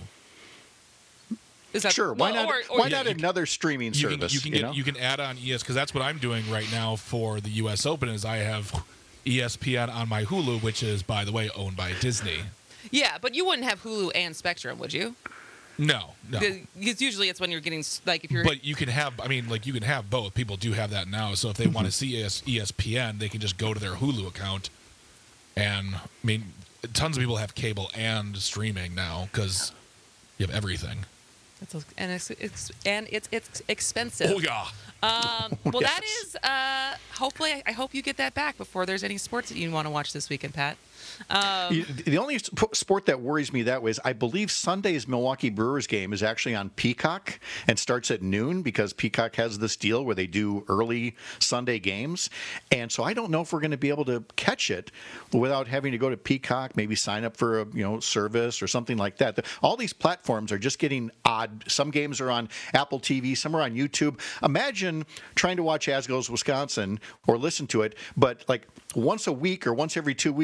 Is that, sure. Why well, not? Or, or why yeah, not you another streaming you service? Can, you can you get know? you can add on E S because that's what I'm doing right now for the U S Open. Is I have E S P N on my Hulu, which is, by the way, owned by Disney. Yeah, but you wouldn't have Hulu and Spectrum, would you? No, no. Because usually it's when you're getting like if you're. But you can have. I mean, like you can have both. People do have that now. So if they mm-hmm. want to see E S P N, they can just go to their Hulu account. And I mean, tons of people have cable and streaming now because you have everything. It's, and it's, it's and it's it's expensive. Oh yeah. Um, well, yes. that is. Uh, hopefully, I hope you get that back before there's any sports that you want to watch this weekend, Pat. Um, the only sport that worries me that way is I believe Sunday's Milwaukee Brewers game is actually on Peacock and starts at noon because Peacock has this deal where they do early Sunday games. And so I don't know if we're going to be able to catch it without having to go to Peacock, maybe sign up for a you know service or something like that. All these platforms are just getting odd. Some games are on Apple T V, some are on YouTube. Imagine trying to watch As Goes Wisconsin or listen to it, but like once a week or once every two weeks,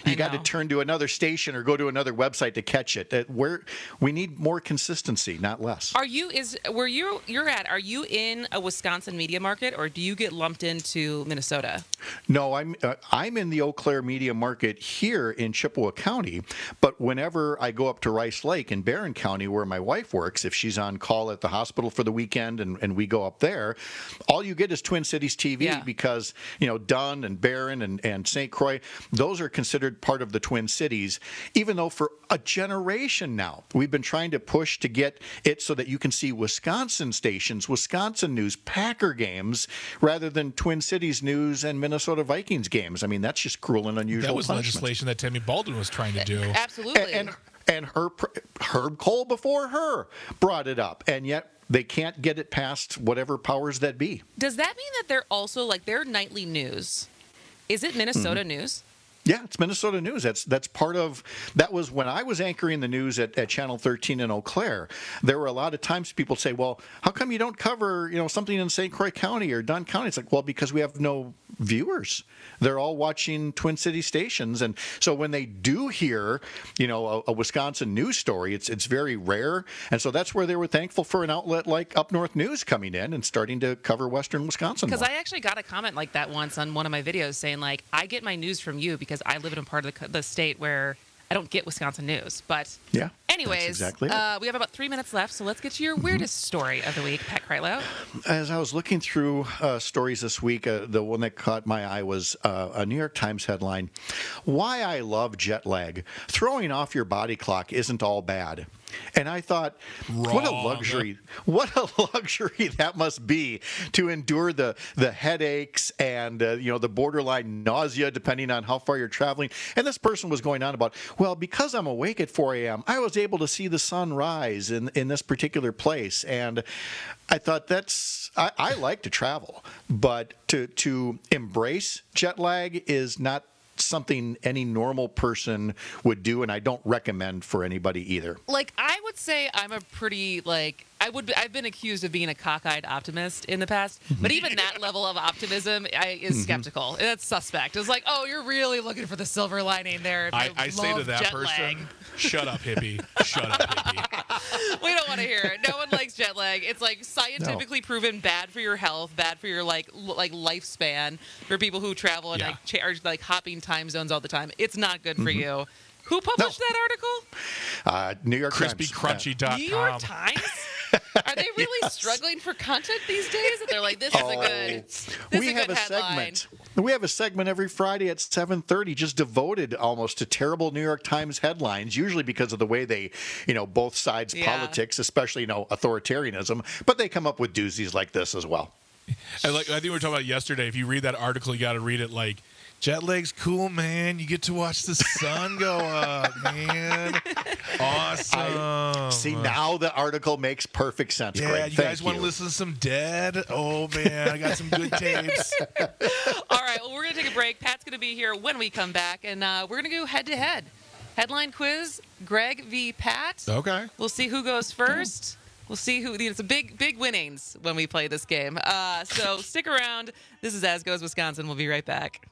you got to turn to another station or go to another website to catch it. That we're, we need more consistency, not less. Are you is where you you're at? Are you in a Wisconsin media market, or do you get lumped into Minnesota? No, I'm uh, I'm in the Eau Claire media market here in Chippewa County. But whenever I go up to Rice Lake in Barron County, where my wife works, if she's on call at the hospital for the weekend, and, and we go up there, all you get is Twin Cities T V yeah. because you know Dunn and Barron and and Saint Croix, those are considered part of the Twin Cities. Even though for a generation now we've been trying to push to get it so that you can see Wisconsin stations, Wisconsin news, Packer games, rather than Twin Cities news and Minnesota Vikings games. I mean, that's just cruel and unusual. That was punishment. legislation that Tammy Baldwin was trying to do. Absolutely. And, and, and Herb, Herb Cole before her brought it up, and yet they can't get it past whatever powers that be. Does that mean that they're also, like, their nightly news, is it Minnesota mm-hmm. news? Yeah, it's Minnesota news. That's that's part of, that was when I was anchoring the news at, at Channel thirteen in Eau Claire. There were a lot of times people say, well, how come you don't cover, you know, something in Saint Croix County or Dunn County? It's like, well, because we have no viewers. They're all watching Twin City stations. And so when they do hear, you know, a, a Wisconsin news story, it's it's very rare. And so that's where they were thankful for an outlet like Up North News coming in and starting to cover Western Wisconsin. Because I actually got a comment like that once on one of my videos saying, like, I get my news from you because I live in a part of the, the state where I don't get Wisconsin news. But yeah, anyways, exactly uh, we have about three minutes left, so let's get to your weirdest mm-hmm. story of the week, Pat Krylo. As I was looking through uh, stories this week, uh, the one that caught my eye was uh, a New York Times headline, "Why I Love Jet Lag. Throwing off your body clock isn't all bad." And I thought, Wrong. what a luxury, what a luxury that must be to endure the the headaches and, uh, you know, the borderline nausea, depending on how far you're traveling. And this person was going on about, well, because I'm awake at four a.m., I was able to see the sun rise in, in this particular place. And I thought that's, I, I like to travel, but to, to embrace jet lag is not something any normal person would do, and I don't recommend for anybody either. Like, I would say I'm a pretty, like, I would be, I've been accused of being a cockeyed optimist in the past, but even that level of optimism I, is mm-hmm. skeptical. That's suspect. It's like, oh, you're really looking for the silver lining there. I, I say to that person, lag. shut up, hippie. Shut up, hippie. We don't want to hear it. No one likes jet lag. It's like scientifically no. proven bad for your health, bad for your like l- like lifespan for people who travel and yeah. like, cha- are, like hopping time zones all the time. It's not good for mm-hmm. you. Who published no. that article? Uh, New York Crispy Times. Crunchy dot com. New York Times? Are they really yes. struggling for content these days? They're like, this is oh, a good, this we is a have good a headline. segment. We have a segment every Friday at seven thirty just devoted almost to terrible New York Times headlines, usually because of the way they, you know, both sides Yeah. politics, especially, you know, authoritarianism, but they come up with doozies like this as well. And like I think we were talking about yesterday, if you read that article, you got to read it like, jet lag's cool, man. You get to watch the sun go up, man. Awesome. I, see, now the article makes perfect sense. Yeah, Greg. you Thank guys want to listen to some Dead? Oh, man, I got some good tapes. All right, well, we're going to take a break. Pat's going to be here when we come back, and uh, we're going to go head-to-head. Headline quiz, Greg v. Pat. Okay. We'll see who goes first. We'll see who. It's a big, big winnings when we play this game. Uh, so stick around. This is As Goes Wisconsin. We'll be right back.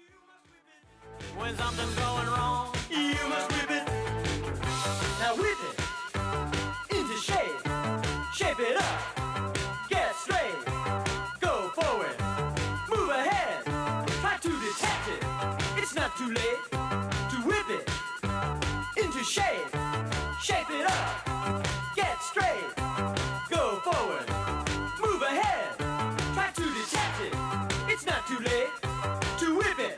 When something's going wrong, you must whip it. Now whip it into shape. Shape it up. Get straight. Go forward. Move ahead. Try to detach it. It's not too late to whip it into shape. Shape it up. Get straight. Go forward. Move ahead. Try to detach it. It's not too late to whip it.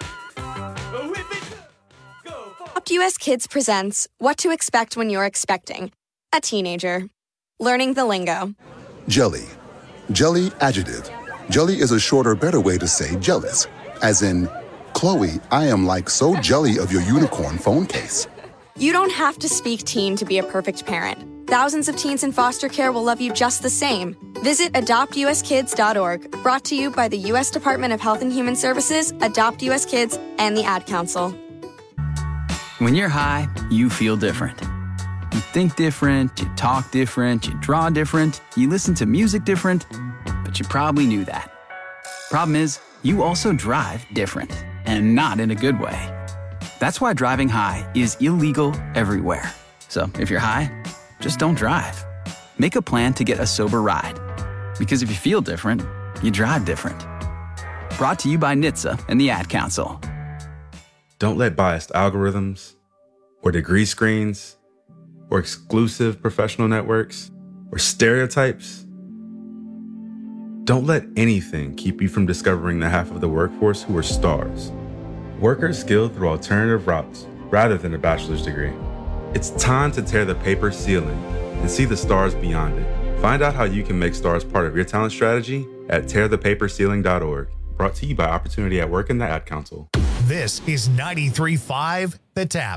Adopt U S Kids presents What to Expect When You're Expecting a Teenager. Learning the lingo. Jelly. Jelly adjective. Jelly is a shorter, better way to say jealous. As in, Chloe, I am like so jelly of your unicorn phone case. You don't have to speak teen to be a perfect parent. Thousands of teens in foster care will love you just the same. Visit adopt u s kids dot org, brought to you by the U S Department of Health and Human Services, Adopt U S Kids, and the Ad Council. When you're high, you feel different. You think different, you talk different, you draw different, you listen to music different, but you probably knew that. Problem is, you also drive different, and not in a good way. That's why driving high is illegal everywhere. So if you're high, just don't drive. Make a plan to get a sober ride. Because if you feel different, you drive different. Brought to you by N H T S A and the Ad Council. Don't let biased algorithms or degree screens or exclusive professional networks or stereotypes. Don't let anything keep you from discovering the half of the workforce who are stars. Workers skilled through alternative routes rather than a bachelor's degree. It's time to tear the paper ceiling and see the stars beyond it. Find out how you can make stars part of your talent strategy at tear the paper ceiling dot org. Brought to you by Opportunity at Work and the Ad Council. This is ninety-three point five The Tap.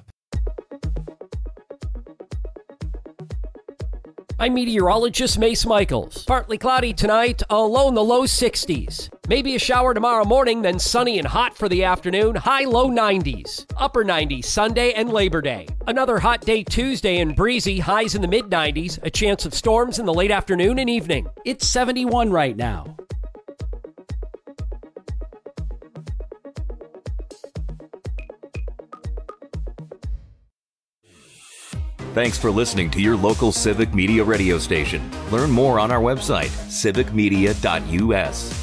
I'm meteorologist Mace Michaels. Partly cloudy tonight, a low in the low sixties. Maybe a shower tomorrow morning, then sunny and hot for the afternoon, high low nineties. Upper nineties Sunday and Labor Day. Another hot day Tuesday and breezy, highs in the mid nineties, a chance of storms in the late afternoon and evening. It's seventy-one right now. Thanks for listening to your local Civic Media radio station. Learn more on our website, civic media dot u s.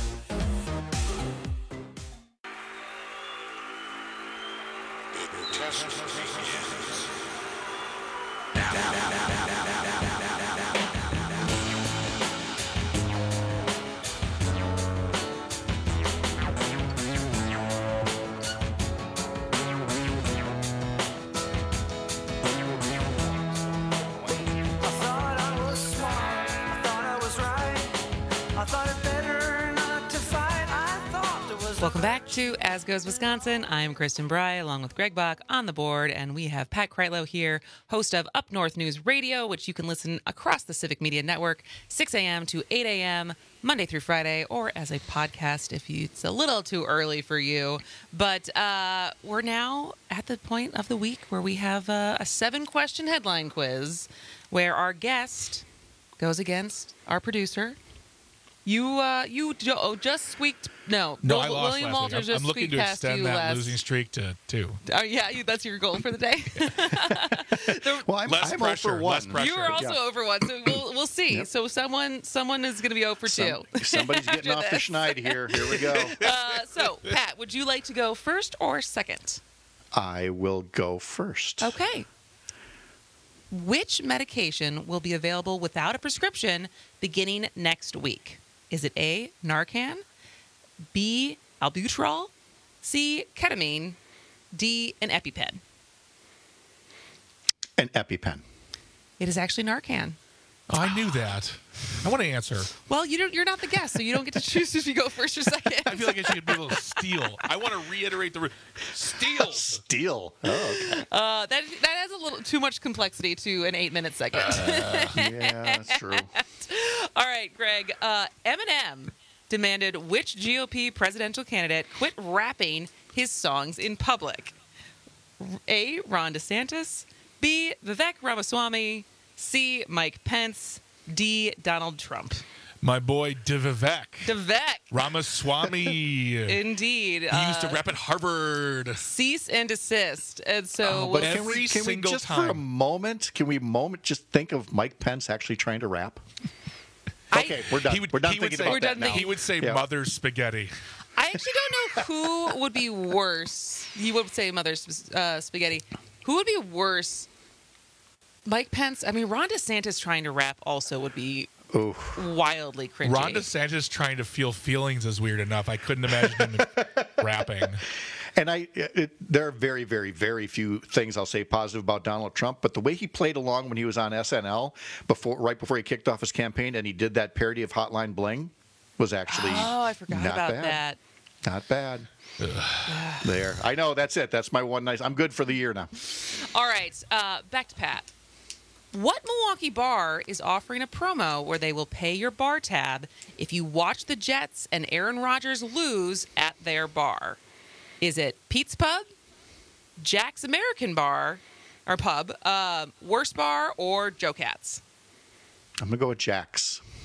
Welcome back to As Goes Wisconsin. I'm Kristen Bry, along with Greg Bach on the board, and we have Pat Kreitlow here, host of Up North News Radio, which you can listen across the Civic Media Network, six a.m. to eight a.m., Monday through Friday, or as a podcast if it's a little too early for you. But uh, we're now at the point of the week where we have uh, a seven-question headline quiz where our guest goes against our producer. You uh, you jo- oh, just squeaked. No, No, Will- I lost William last Walters week. I'm, just I'm looking squeaked to past extend you that last. losing streak to two. Oh yeah, you, that's your goal for the day. The- Well, I'm, Less I'm pressure, over one. less pressure. you were also Yeah. over one, so we'll we'll see. Yep. So someone someone is going to be zero for two. Some- somebody's getting after off the this. schneid here. Here we go. Uh, so Pat, would you like to go first or second? I will go first. Okay. Which medication will be available without a prescription beginning next week? Is it A, Narcan, B, albuterol, C, ketamine, D, an EpiPen? An EpiPen. It is actually Narcan. Oh, I knew that. I want to answer. Well, you don't, you're not the guest, so you don't get to choose if you go first or second. I feel like I should be able to steal. I want to reiterate the re- steal. Steal. Oh, okay. Uh, that that has a little too much complexity to an eight-minute segment. Uh, yeah, that's true. All right, Greg. Uh, Eminem demanded which G O P presidential candidate quit rapping his songs in public? A, Ron DeSantis, B, Vivek Ramaswamy, C, Mike Pence, D, Donald Trump. My boy Vivek. Vivek. Ramaswamy. Indeed. He used to uh, rap at Harvard. Cease and desist. And so Oh, we'll but can we, every can we single just for a time. moment, can we moment just think of Mike Pence actually trying to rap? Okay, we're done. He would, we're done he would thinking say, about We're that done now. thinking- He would say Yeah. mother's spaghetti. I actually don't know who would be worse. He would say mother's uh, spaghetti. Who would be worse? Mike Pence. I mean, Ron DeSantis trying to rap also would be Oof. wildly cringy. Ron DeSantis trying to feel feelings is weird enough. I couldn't imagine him rapping. And I, it, there are very, very, very few things I'll say positive about Donald Trump, but the way he played along when he was on S N L before, right before he kicked off his campaign, and he did that parody of Hotline Bling, was actually Oh, I forgot not about bad. that. Not bad. There, I know. That's it. That's my one nice. I'm good for the year now. All right, uh, back to Pat. What Milwaukee bar is offering a promo where they will pay your bar tab if you watch the Jets and Aaron Rodgers lose at their bar? Is it Pete's Pub, Jack's American Bar, or Pub, uh, Worst Bar, or Joe Cats? I'm gonna go with Jack's.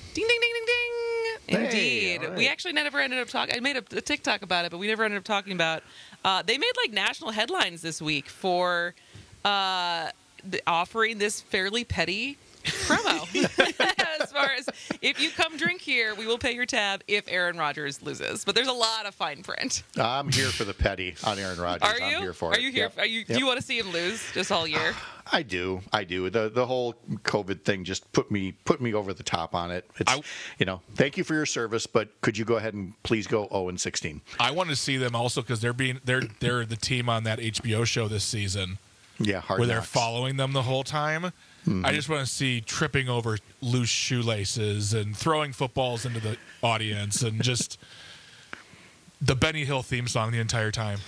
Ding, ding, ding, ding, ding. Hey, Indeed. all right. We actually never ended up talking. I made a, a TikTok about it, but we never ended up talking about. Uh, they made like national headlines this week for uh, the, offering this fairly petty promo. As far as if you come drink here, we will pay your tab if Aaron Rodgers loses. But there's a lot of fine print. I'm here for the petty on Aaron Rodgers. Are you? I'm here for Are it. you here? Yep. Are you? Yep. Do you want to see him lose just all year? I do. I do. The the whole COVID thing just put me put me over the top on it. It's I- you know, thank you for your service, but could you go ahead and please go oh and sixteen? I want to see them also because they're being they're they're the team on that H B O show this season. Yeah, hard where they're knocks. following them the whole time. Mhm. I just want to see tripping over loose shoelaces and throwing footballs into the audience and just the Benny Hill theme song the entire time.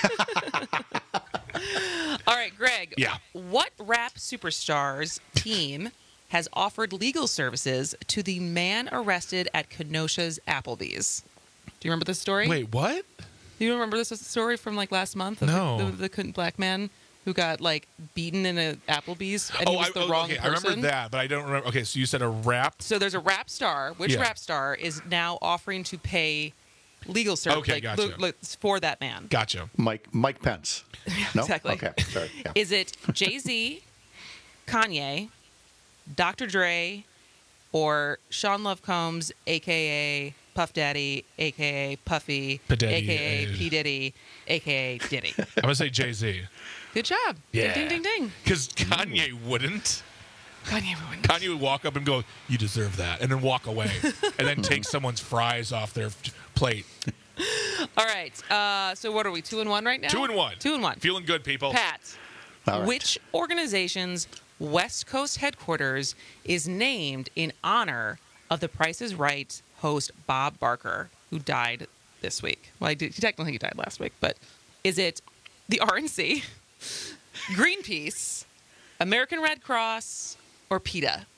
All right, Greg. Yeah. What rap superstars team has offered legal services to the man arrested at Kenosha's Applebee's? Do you remember this story? Wait, what? Do you remember this story from like last month? Of No. The, the, the black man who got like beaten in a Applebee's and oh, he was I, the oh, wrong okay, person. I remember that, but I don't remember. Okay, so you said a rap. So there's a rap star. Which Yeah. rap star is now offering to pay legal service Okay, like, gotcha. lo- lo- for that man? Gotcha. Mike Mike Pence. No? Exactly. Okay. Sorry. Yeah. Is it Jay-Z, Kanye, Doctor Dre, or Sean Love Combs, a k a. Puff Daddy, a k a. Puffy, P. Diddy, a k a. uh, P. Diddy, a k a. Diddy? I'm gonna say Jay Z. Good job. Yeah. Ding, ding, ding, ding. Because Kanye wouldn't. Kanye wouldn't. Kanye would walk up and go, "You deserve that," and then walk away, and then take someone's fries off their f- plate. All right. Uh, so what are we? Two and one right now? Two and one. Two and one. Feeling good, people. Pat, All right. which organization's West Coast headquarters is named in honor of The Price is Right host Bob Barker, who died this week? Well, I did, he technically he died last week, but is it the R N C, Greenpeace, American Red Cross, or PETA?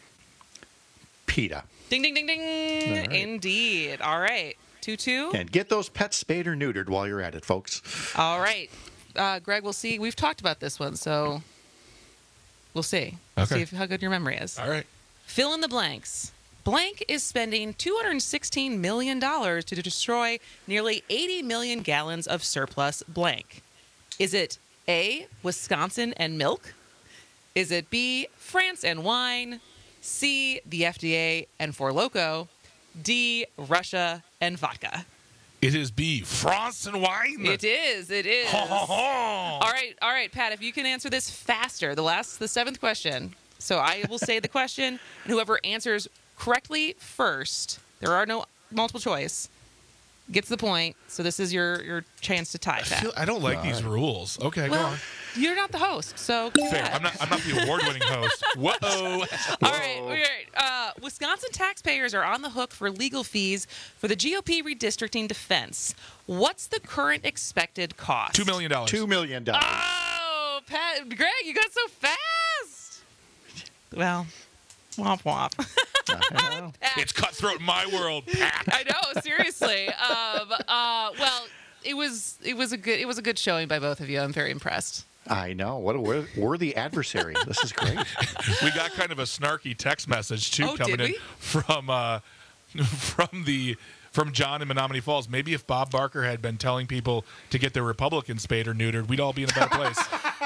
PETA. Ding, ding, ding, ding. All right. Indeed. All right. two two. And get those pets spayed or neutered while you're at it, folks. All right. Uh, Greg, we'll see. We've talked about this one, so we'll see. We'll Okay. see if, how good your memory is. All right. Fill in the blanks. Blank is spending two hundred sixteen million dollars to destroy nearly eighty million gallons of surplus blank. Is it A, Wisconsin and milk? Is it B, France and wine? C, the F D A and Four Loko? D, Russia and vodka? It is B, France and wine. It is. It is. Ho, ho, ho. All right. All right, Pat, if you can answer this faster, the last, the seventh question. So I will say the question, and whoever answers correctly first, there are no multiple choice, gets the point. So this is your, your chance to tie, I, Pat. feel, I don't like these rules. Okay, well, go on. you're not the host, so Fair. I'm not. I'm not the award-winning host. Whoa. All right, all right. Uh, Wisconsin taxpayers are on the hook for legal fees for the G O P redistricting defense. What's the current expected cost? Two million dollars. Two million dollars. Oh, Pat, Greg, you got so fast. Well, womp womp. It's cutthroat in my world, Pat. I know, seriously. Um, uh, well, it was it was a good it was a good showing by both of you. I'm very impressed. I know. What a wor- worthy adversary. This is great. We got kind of a snarky text message too Oh, coming did in we? from uh, from the from John in Menominee Falls. Maybe if Bob Barker had been telling people to get their Republicans spayed or neutered, we'd all be in a better place.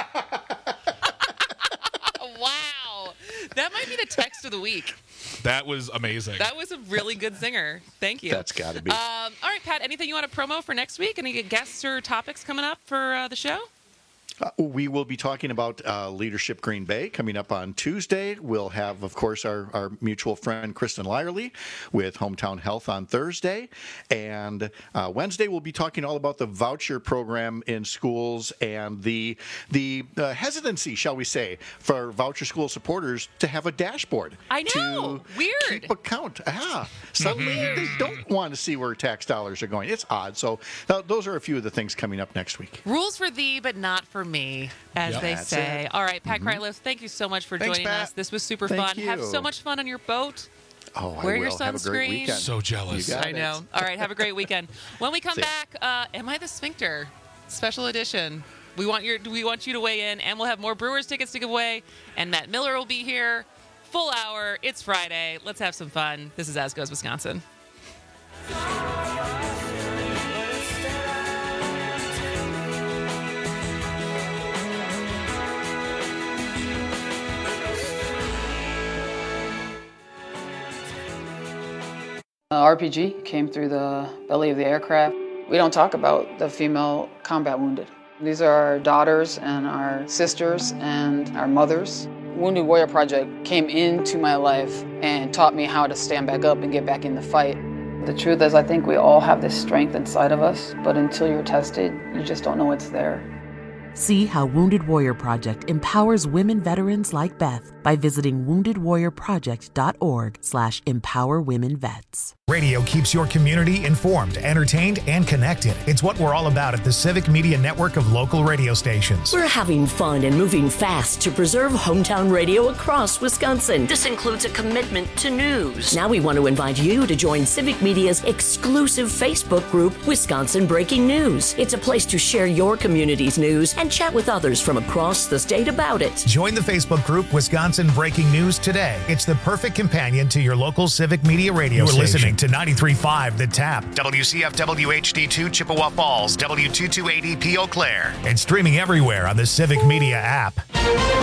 Wow, that might be the text of the week. That was amazing. That was a really good zinger. Thank you. That's got to be. Um, all right, Pat. Anything you want to promo for next week? Any guests or topics coming up for uh, the show? Uh, we will be talking about uh, Leadership Green Bay coming up on Tuesday. We'll have, of course, our, our mutual friend Kristen Lyerly with Hometown Health on Thursday. And uh, Wednesday, we'll be talking all about the voucher program in schools and the the uh, hesitancy, shall we say, for voucher school supporters to have a dashboard. I know. To Weird. keep account. Ah, suddenly they don't want to see where tax dollars are going. It's odd. So uh, those are a few of the things coming up next week. Rules for thee, but not for me, as Yep. they That's say. it. All right, Pat Mhm. Kreitlow, thank you so much for Thanks, joining Pat. us. This was super Thank fun. Have you. so much fun on your boat. Oh, I Wear will. your Have a great sunscreen. weekend. So jealous. You got I it. know. All right, have a great weekend. When we come See ya. back, uh, Am I the Sphincter? Special edition. We want your we want you to weigh in, and we'll have more Brewers tickets to give away, and Matt Miller will be here Full hour. It's Friday. Let's have some fun. This is As Goes Wisconsin. Uh, R P G came through the belly of the aircraft. We don't talk about the female combat wounded. These are our daughters and our sisters and our mothers. Wounded Warrior Project came into my life and taught me how to stand back up and get back in the fight. The truth is, I think we all have this strength inside of us, but until you're tested, you just don't know it's there. See how Wounded Warrior Project empowers women veterans like Beth by visiting wounded warrior project dot org slash empower women vets. Radio keeps your community informed, entertained, and connected. It's what we're all about at the Civic Media Network of local radio stations. We're having fun and moving fast to preserve hometown radio across Wisconsin. This includes a commitment to news. Now we want to invite you to join Civic Media's exclusive Facebook group, Wisconsin Breaking News. It's a place to share your community's news and chat with others from across the state about it. Join the Facebook group Wisconsin Breaking News today. It's the perfect companion to your local Civic Media radio You're station. listening to ninety-three point five The Tap, W C F W H D two Chippewa Falls, W two two eight E P Eau Claire, and streaming everywhere on the Civic Media app.